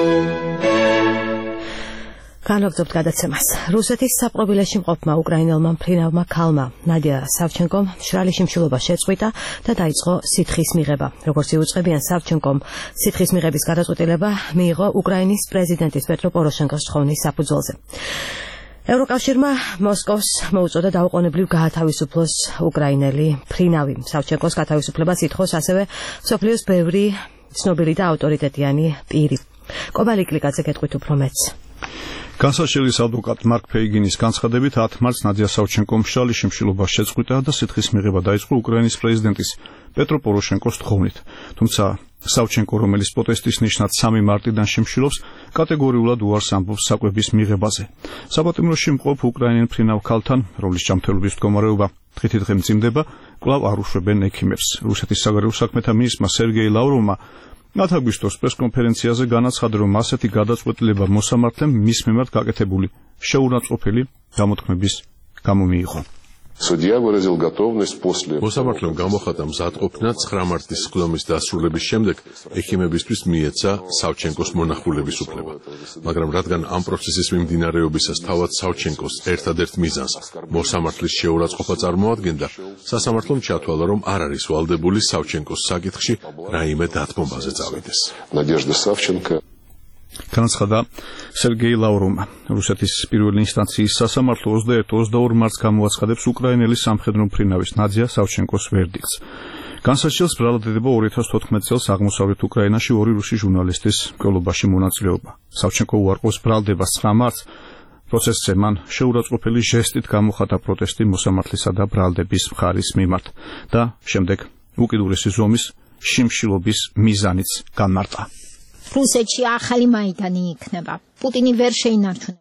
განვაგრძობთ გადაცემას. რუსეთის საპყრობილეში მყოფმა უკრაინელმა მფრინავმა ქალმა ნადია სავჩენკომ მშრალი შიმშილობა შეწყვიტა და დაიწყო სითხის მიღება. როგორც იუწყებიან სავჩენკომ სითხის მიღების გადაწყვეტილება მიიღო უკრაინის პრეზიდენტის პეტრო პოროშენკოს თხოვნის საფუძველზე. ევროკავშირმა მოსკოვს მოუწოდა დაუყოვნებლივ გაათავისუფლოს უკრაინელი მფრინავი. სავჩენკოს გათავისუფლებას ითხოვს ასევე მსოფლიოს ბევრი ცნობილი და ავტორიტეტიანი პირი. კობალი კლიკაძე გეტყვით უფრო მეც. განსაჩილის ადვოკატ მარკ ფეიგინის განცხადებით ათ მარტს ნადია სავჩენკომ მშრალი შიმშილობა შეწყვიტა და სითხის მიღება დაიწყო უკრაინის პრეზიდენტის პეტრო პოროშენკოს თხოვნით. თუმცა სავჩენკო, რომელიც პროტესტის ნიშნად სამი მარტიდან შიმშილობს, კატეგორიულად უარს ამბობს საკვების მიღებაზე. საპატიმროში მყოფ უკრაინელ მფრინავ ქალთან, რომლის ჯანმრთელობის მდგომარეობა დღითიდღე მძიმდება, კვლავ არ უშვებენ ექიმებს. რუსეთის საგარეო საქმეთა მინისტრმა სერგეი ლავროვმა ათ აგვისტოს პრესკონფერენციაზე განაცხადა, რომ ასეთი გადაწყვეტილება მოსამართლემ მის მიმართ გაკეთებული შეურაცხყოფელი გამოთქმების გამო მიიღო. მოსამართლემ გამოხატა მზადყოფნა ცხრა მარტის ხდომის დასრულების შემდეგ ექიმებისთვის მიეცა სავჩენკოს მონახულების უფლება. მაგრამ რადგან ამ პროცესის მიმდინარეობისას თავად სავჩენკოს ერთადერთ მიზანს მოსამართლის შეურაცხყოფა წარმოადგენდა, სასამართლომ ჩათვალა, რომ არ არის ვალდებული სავჩენკოს საკითხში რაიმე დათმობაზე წავიდეს. განაცხადა სერგეი ლავროვმა. რუსეთის პირველი ინსტანციის სასამართლო ოცდაერთი ოცდაორი მარტს გამოაცხადებს უკრაინელი სამხედრო მფრინავის ნადია სავჩენკოს ვერდიქტს. განსაჩილს ბრალდება ორი ათას თოთხმეტი წელს აღმოსავლეთ უკრაინაში ორი რუსი ჟურნალისტის მკვლელობაში მონაწილეობა. სავჩენკო უარყოს ბრალდებას ცხრა მარტს პროცესზე მან შეურაცხყოფელი ჟესტით გამოხატა პროტესტი მოსამართლისა და ბრალდების მხარის მიმართ და შემდეგ უკიდურესი ზომის შიმშილობის მიზანიც განმარტა. რუსეთში ახალი მაიდანი იქნება. პუტინი ვერ შეინარჩუნებს.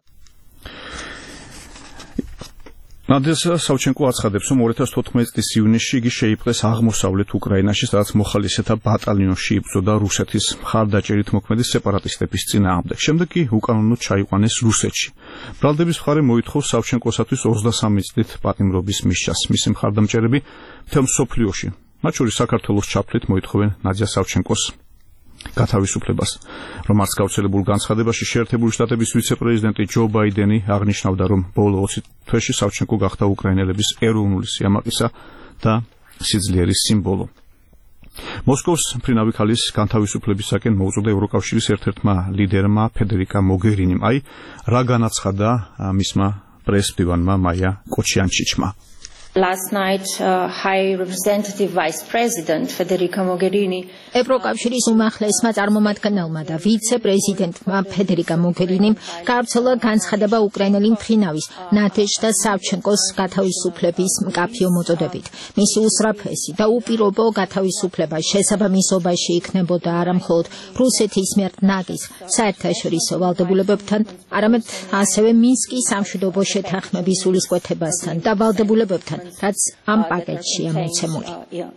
ნადია სავჩენკო აცხადებს, რომ ორი ათას თოთხმეტი წლის ივნისში იგი შეიპყრეს აღმოსავლეთ უკრაინაში, სადაც მოხალისეთა ბატალიონში იბრძოდა რუსეთის მხარდაჭერით მოქმედი სეპარატისტების წინააღმდეგ. შემდეგ კი უკანონოდ ჩაიყვანეს რუსეთში. ბრალდების მხარე მოითხოვს სავჩენკოსათვის ოცდასამი წლით პატიმრობის მისჯას. მისი მხარდამჭერები მთელ მსოფლიოში, მათ შორის საქართველოს ჩაფლით მოითხოვენ ნადია სავჩენკოს გათავისუფლებას. რომ არც გავრცელებულ განცხადებაში შეერთებული შტატების ვიცე-პრეზიდენტი ჯო ბაიდენი აღნიშნავდა, რომ ბოლო ოცი თვეში სავჩენკო გახდა უკრაინელების ეროვნული სიამაყისა და სიძლიერის სიმბოლო. მოსკოვს მფრინავი ქალის განთავისუფლებისაკენ მოუწოდა ევროკავშირის ერთ-ერთმა ლიდერმა ფედერიკა მოგერინიმ. აი, რა განაცხადა მისმა პრესმდივანმა მაია კოჩიანჩიჩმა. Last night, uh, High Representative Vice President Federica Mogherini ევროკავშირის უმაღლესმა წარმომადგენელმა და ვიცე-პრეზიდენტმა ფედერიკა მოგერინიმ გავრცელა განცხადება უკრაინელი მფრინავის ნადეჟდა სავჩენკოს გათავისუფლების მკაფიო მოწოდებით. მისი უსწრაფესი და უპირობო გათავისუფლება შესაბამისობაში იქნებოდა არა მხოლოდ რუსეთის მიერ ნაგის საერთაშორისო ვალდებულებებთან, არამედ ასევე მინსკის სამშვიდობო შეთანხმების სულისკვეთებასთან და ვალდებულებებთან, რაც ამ პაკეტშია მოცემული.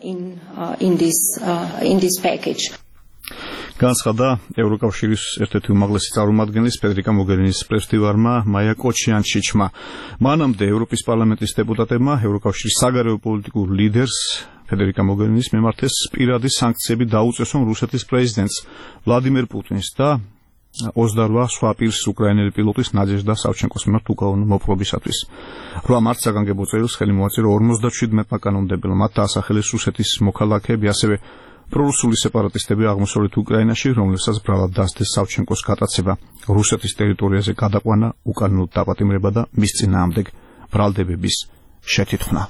განაცხადა ევროკავშირის ერთ-ერთი უმაღლესი წარმომადგენლის ფედერიკა მოგერინის პრესმდივარმა მაია კოჩიანჩიჩმა. მანამდე ევროპის პარლამენტის დეპუტატებმა ევროკავშირის საგარეო პოლიტიკურ ლიდერს ფედერიკა მოგერინის მიმართეს პირადი სანქციები დაუწესონ რუსეთის პრეზიდენტს ვლადიმერ პუტინს და ოცდაორი სხვა პირს უკრაინელი პილოტის ნადეჟდა სავჩენკოს მიმართ უკანონო მოპყრობისათვის. რვა მარტს საგანგებო წერილს ხელი მოაწერა ორმოცდაშვიდმეტმა კანონმდებელმა, მათ დაასახელეს რუსეთის მოქალაქეები, ასევე პრორუსული სეპარატისტები აღმოსავლეთ უკრაინაში, რომლებსაც ბრალად დასდეს სავჩენკოს გატაცება, რუსეთის ტერიტორიაზე გადაყვანა, უკანონოდ დაპატიმრება და მის წინააღმდეგ ბრალდებების შეთითხოვნა.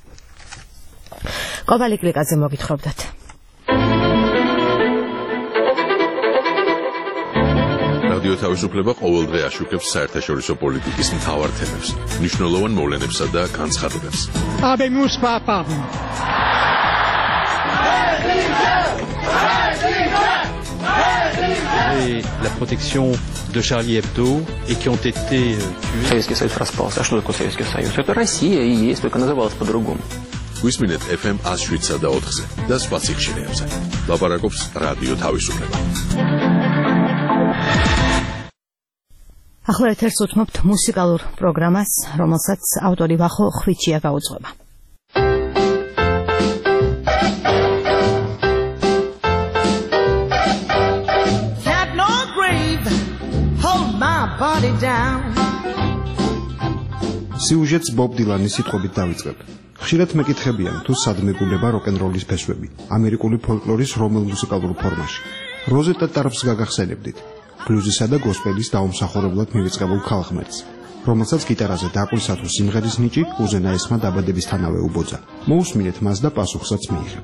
კობალი კლიკაძე მოგითხრობდათ. რადიო თავისუფლება ყოველდღე აშუქებს საერთაშორისო პოლიტიკის მთავარ თემებს, მნიშვნელოვან მოვლენებსა და განცხადებებს. Habemus papam. Hey, assuré la protection de Charlie Hebdo et qui ont été tués. Советский Союз распался. А что такое Советский Союз? Это Россия и есть, только называлась по-другому. გვისმინეთ эф эм one oh seven და four-ზე და სხვა ციხშირეებზე. ლაპარაკობს რადიო თავისუფლება. ახლა ეთერს უთმობთ მუსიკალურ პროგრამას, რომელსაც ავტორი ვახო ხვიჩია გაუძღვება. სიუჟეტს ბობ დილანის სიტყვებით დავიწყებ. ხშირად მეკითხებიან, თუ სად მეგუნება როკ-ენ-როლის ფესვები, ამერიკული ფოლკლორის რომელ მუსიკალურ ფორმაში. როზეტა ტარპს გაგახსენებდით, ბლუზისა და გოსპელის დაუმსახურებლად მივიწყებულ ქალღმერთს, რომელსაც გიტარაზე დაკვისა თუ სიმღერის ნიჭი უზენაესმა დაბადებისთანავე უბოძა. მოусმინეთ მას და პასუხსაც მიიღეთ.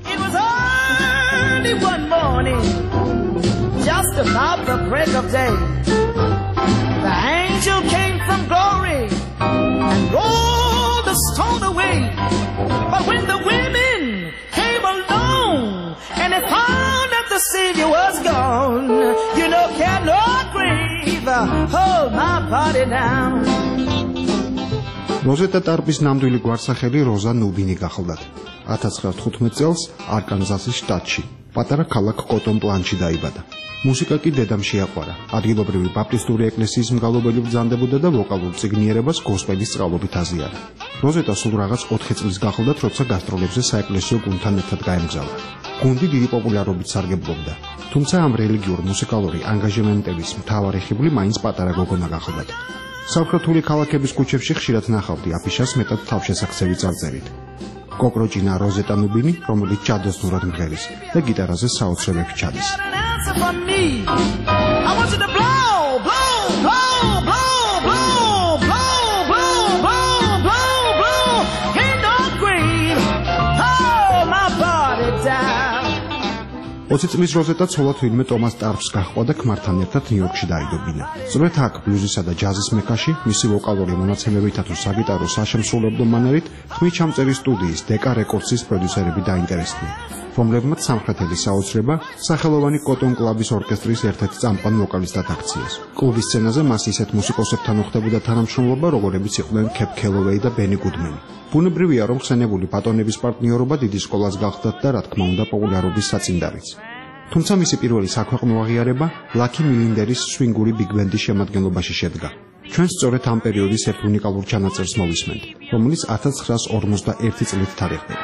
Just about the break of day, the angel came from glory and rolled the stone away. But when the women came along and they found that the Savior was gone, you know, cannot grieve, hold my body down. როზეტა ტარპის ნამდვილი გვარსახელი როზა ნუბინი გახლდათ. one thousand nine hundred fifteen წელს არკანზასის შტატში, პატარა ქალაქ კოტონ პლანში დაიბადა. მუსიკა კი დედამ შეაყვარა. ადგილობრივი ბაპტისტური ეკლესიის მგალობელი ბრძანდებოდა და ვოკალურ წიგნიერებას გოსპელის წყალობით აზიარა. როზეტა სულ რაღაც ოთხი წლის გახლდათ, როცა გასტროლებზე საეკლესიო გუნდთან ერთად გაემგზავრა. გუნდი დიდი პოპულარობით სარგებლობდა, თუმცა ამ რელიგიურ მუსიკალური ანგაჟემენტების მთავარი ხიბლი მაინც პატარა გოგონა გახლდათ. სამხრეთული ქალაქების ქუჩებში ხშირად ნახავდი აფიშას მეტად თავშესახსევი წარწერით. კოკროჭინა როზეტა ნუბინი, რომელიც ჭადოსნურად მღერის და გიტარაზე საოცრებები ჩადის. For me, I want you to blow, blow, blow, blow, blow, blow, blow, blow, blow, blow, in the grave, hold my body down. ოცი წლის როზეტა ცოლად ვინმე ტომას ტარპს გაჰყვა და ქმართან ერთად ნიუ-იორკში დაიდობინა. სწორედ აქ ბლუზისა და ჯაზის მექაში მისი ვოკალური მონაცემებითა თუ საგიტარო საშემსრულებლო მანერით ხმით ჩამწერი სტუდიის დეკა რეკორდსის პროდიუსერები დაინტერესდნენ, რომლებმაც სამხრეთელი საოცრება სახელოვანი კოტონ კლაბის ორკესტრის ერთ-ერთ წამყვან ვოკალისტად აქციეს. კლუბის სცენაზე მას ისეთ მუსიკოსებთან უხდებოდა თანამშრომლობა, როგორებიც იყვნენ კეპ კელოვეი და ბენი გუდმენი. ბუნებრივია, რომ ხსენებული პატონების პარტნიორობა დიდი სკოლას გახლდათ და რა თქმა უნდა პოპულარობის საწინდარიც. თუმცა მისი პირველი საქვეყნო აღიარება ლაკი მილინდერის სვინგური ბიგ-ბენდის შემადგენლობაში შედგა. ჩვენ სწორედ ამ პერიოდის ერთ უნიკალურ ჩანაწერს მოვისმენთ, რომელიც one thousand nine hundred forty-one წლით თარიღდება.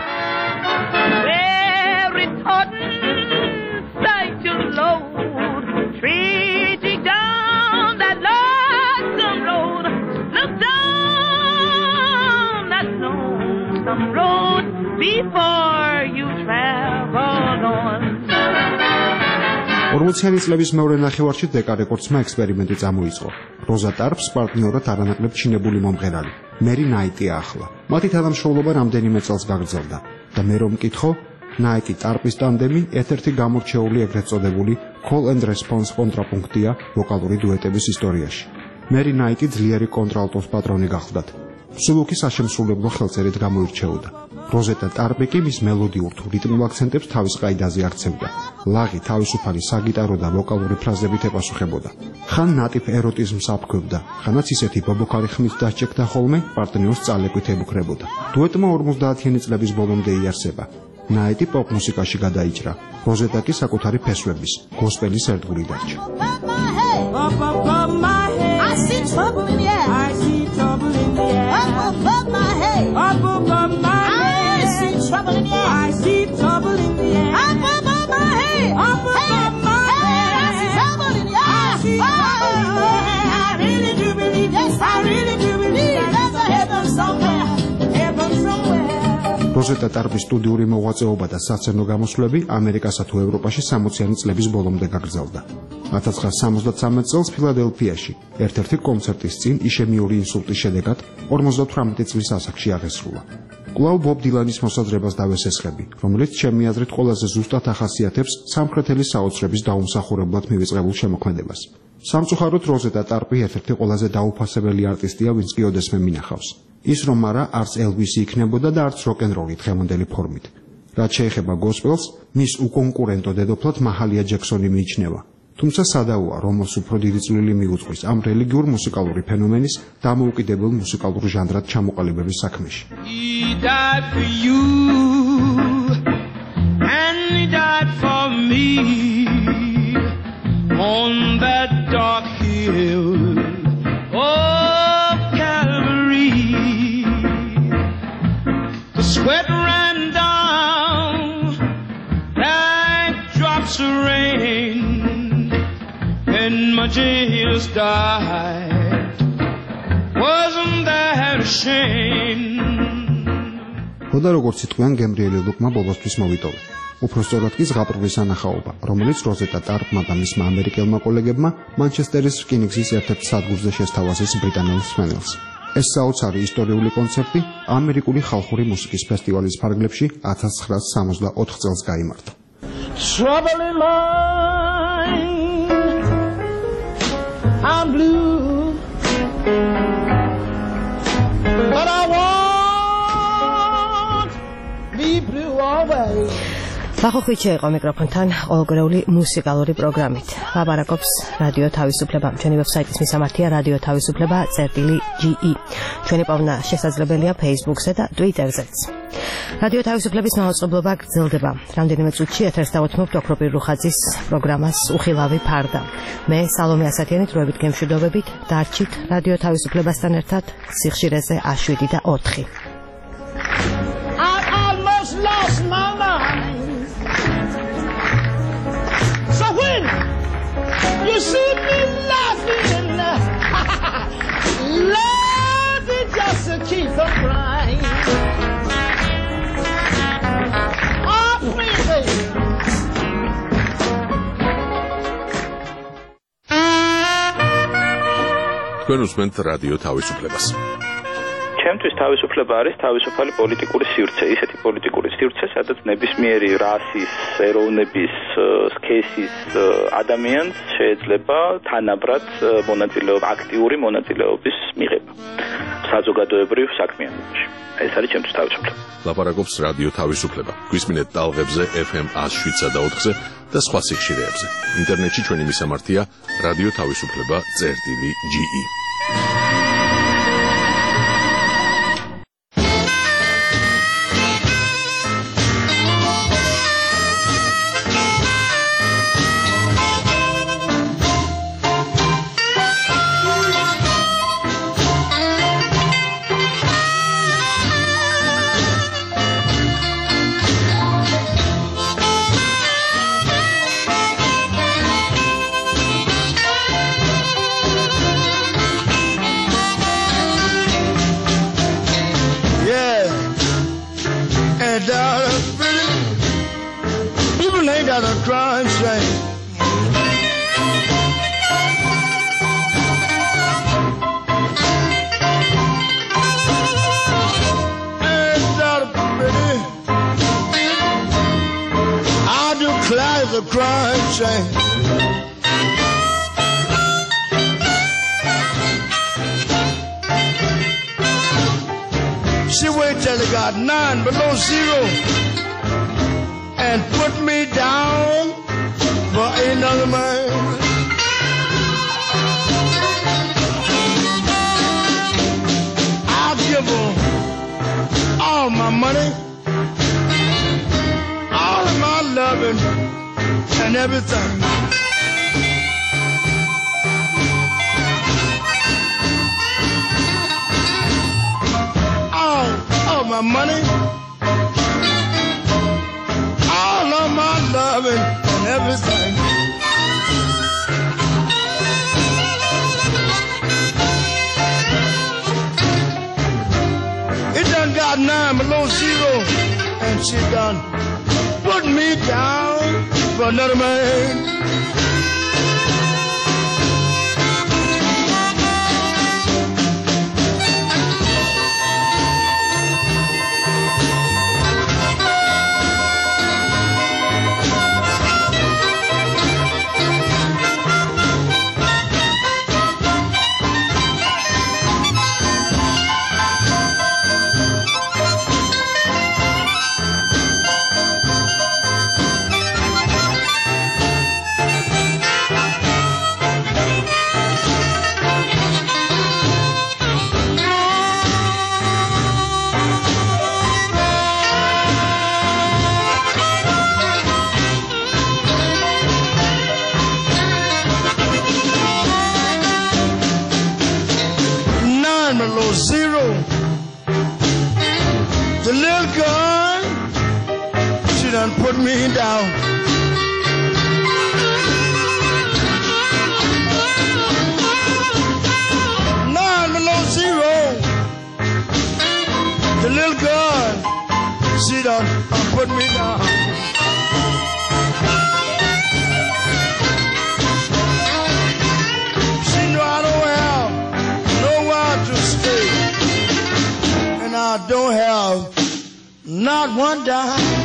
Before you travel on. ორმოციანი წლების მეორე ნახევარში დეკა რეკორდსმა ექსპერიმენტი წამოიწყო. როზა ტარპს პარტნიორად არანაკლებ ჩინებული მომღერალი მერი ნაიტი ახლა. მათი თანამშრომლობა რამდენიმე წელს გაგრძელდა და მე რომ მკითხო, ნაიტი ტარპის ტანდემი ერთ-ერთი გამორჩეული ეგრეთ წოდებული call and response კონტრაპუნქტია ვოკალური დუეტების ისტორიაში. მერი ნაიტი ძლიერი კონტრალტოს პატრონი გახლდათ. სულუკი საშემსრულებლო ხელწერით გამოირჩეოდა. როზეტა ტარპი კი მის მელოდიურ თუ რიტმულ აქცენტებს თავის ყაიდაზე აქცევდა. ლაღი თავისუფალი საგიტარო და ვოკალური ფრაზებით ეპასუხებოდა. ხან ნატიფ ეროტიზმს აფქვევდა, ხანაც ისეთი ბობოქარი ხმით დასჭექდა ხოლმე პარტნიორს წალეკვით ებუქრებოდა. დუეტმა ორმოცდაათიანი წლების ბოლომდე იარსება. ნაიტი პოპ მუსიკაში გადაიჭრა. როზეტა კი საკუთარი ფესვების, გოსპელის ერთგული დარჩა. Up above my head, I see trouble in the air. I see trouble in the air. Up above my head, up above my head, I see trouble in the air. I see trouble in the air. Up above my head, up above my head, I see trouble in the air. I see trouble in the air. I really do believe, yes, I really do believe there's a heaven somewhere, heaven somewhere. როზეტა ტარპის სტუდიური მოღვაწეობა და სასცენო გამოსვლები ამერიკასა თუ ევროპაში სამოციანი წლების ბოლომდე გაგრძელდა. one thousand nine hundred thirty-three წელს ფილადელფიაში ერთ-ერთი კონცერტის წინ იშემიური ინსულტის შედეგად forty-eight წლის ასაკში აღესრულა. კვლავ ბობ დილანის მოსაზრებას დავესესხები, რომელიც ჩემი აზრით ყველაზე ზუსტად ახასიათებს სამხრეთელი საოცრების დაუმსახურებლად მივიწყებულ შემოქმედებას. სამწუხაროდ როზეტა ტარპი ერთ-ერთი ყველაზე დაუფასებელი არტისტია, ვინც კი ოდესმე მინახავს. ის რომ არა არც ელვისი იქნებოდა და არც როკ-ენ-როლი დღევანდელი ფორმით. რაც შეეხება გოსპელს, მის უკონკურენტო დედოფლად მაჰალია ჯექსონი მიიჩნევა. თუმცა სადავოა, რომელს უფრო დიდი წვლილი მიუძღვის ამ რელიგიურ მუსიკალური ფენომენის დამოუკიდებელ მუსიკალურ ჟანრად ჩამოყალიბების საქმეში. He died for you and he died for me on that dark hill of Calvary. The sweat ran down like drops of rain when my Jesus died. Wasn't that a shame? ხოდა როგორც იტყვიან გემრიელი ლუკმა ბოლოსთვის მოვიტოვე. უფრო სწორად კი ზღაპრული სანახაობა, რომელიც როზეტა ტარპმა და მისმა ამერიკელმა კოლეგებმა მანჩესტერის რკინიგზის ერთ-ერთ სადგურზე შესთავაზეს ბრიტანელ მსმენელს. ეს საოცარი ისტორიული კონცერტი ამერიკული ხალხური მუსიკის ფესტივალის ფარგლებში ათას ცხრაას სამოცდაოთხ წელს გაიმართა. Trouble in mind, I'm blue, but I won't be blue always. ხახოხვიჩე იყო მიკროფონთან ყოველგვარეული მუსიკალური პროგრამით. ლაპარაკობს რადიო თავისუფლება. ჩვენი ვებსაიტის მისამართია რადიო თავისუფლება წერტილი ჯი ი. ჩვენი პოვნა შესაძლებელია Facebook-ზე და Twitter-ზეც. რადიო თავისუფლების მაუწყებლობა გრძელდება. რამდენიმე წუთში ეთერს დავუთმობთ ოქროპირ რუხაძის პროგრამას უხილავი ფარდა. მე სალომე ასათიანი დროებით გემშვიდობებით, დარჩით რადიო თავისუფლებასთან ერთად სიხშირეზე შვიდი და ოთხი. I almost lost my mind. So when you see me laughing, laughing just to keep from crying. Oh, please, baby. თქვენ უსმენთ რადიო თავისუფლებას. ჩემთვის თავისუფლება არის თავისუფალი პოლიტიკური სივრცე, ისეთი პოლიტიკური სივრცე, სადაც ნებისმიერი რასის, ეროვნების, სქესის ადამიანს შეიძლება თანაბრად მონაწილეობა, აქტიური მონაწილეობის მიღება საზოგადოებრივ საქმიანობაში. ეს არის ჩემთვის თავისუფლება. ლაპარაკობს რადიო თავისუფლება. გვისმინეთ ტალღებზე ეფ ემ შვიდსა და ოთხზე და სხვა სიხშირეებზე. ინტერნეტში ჩვენი მისამართია რადიო თავისუფლება წერტილი ჯი ი. She waited till it got nine below zero and put me down for another man. I'll give her all my money, all of my loving and everything. All of my money, all of my loving and everything. It done got nine below zero and she done put me down for another man. done put me down. Nine below zero. The little girl, she done put me down. She know I don't have nowhere to stay, and I don't have not one dime.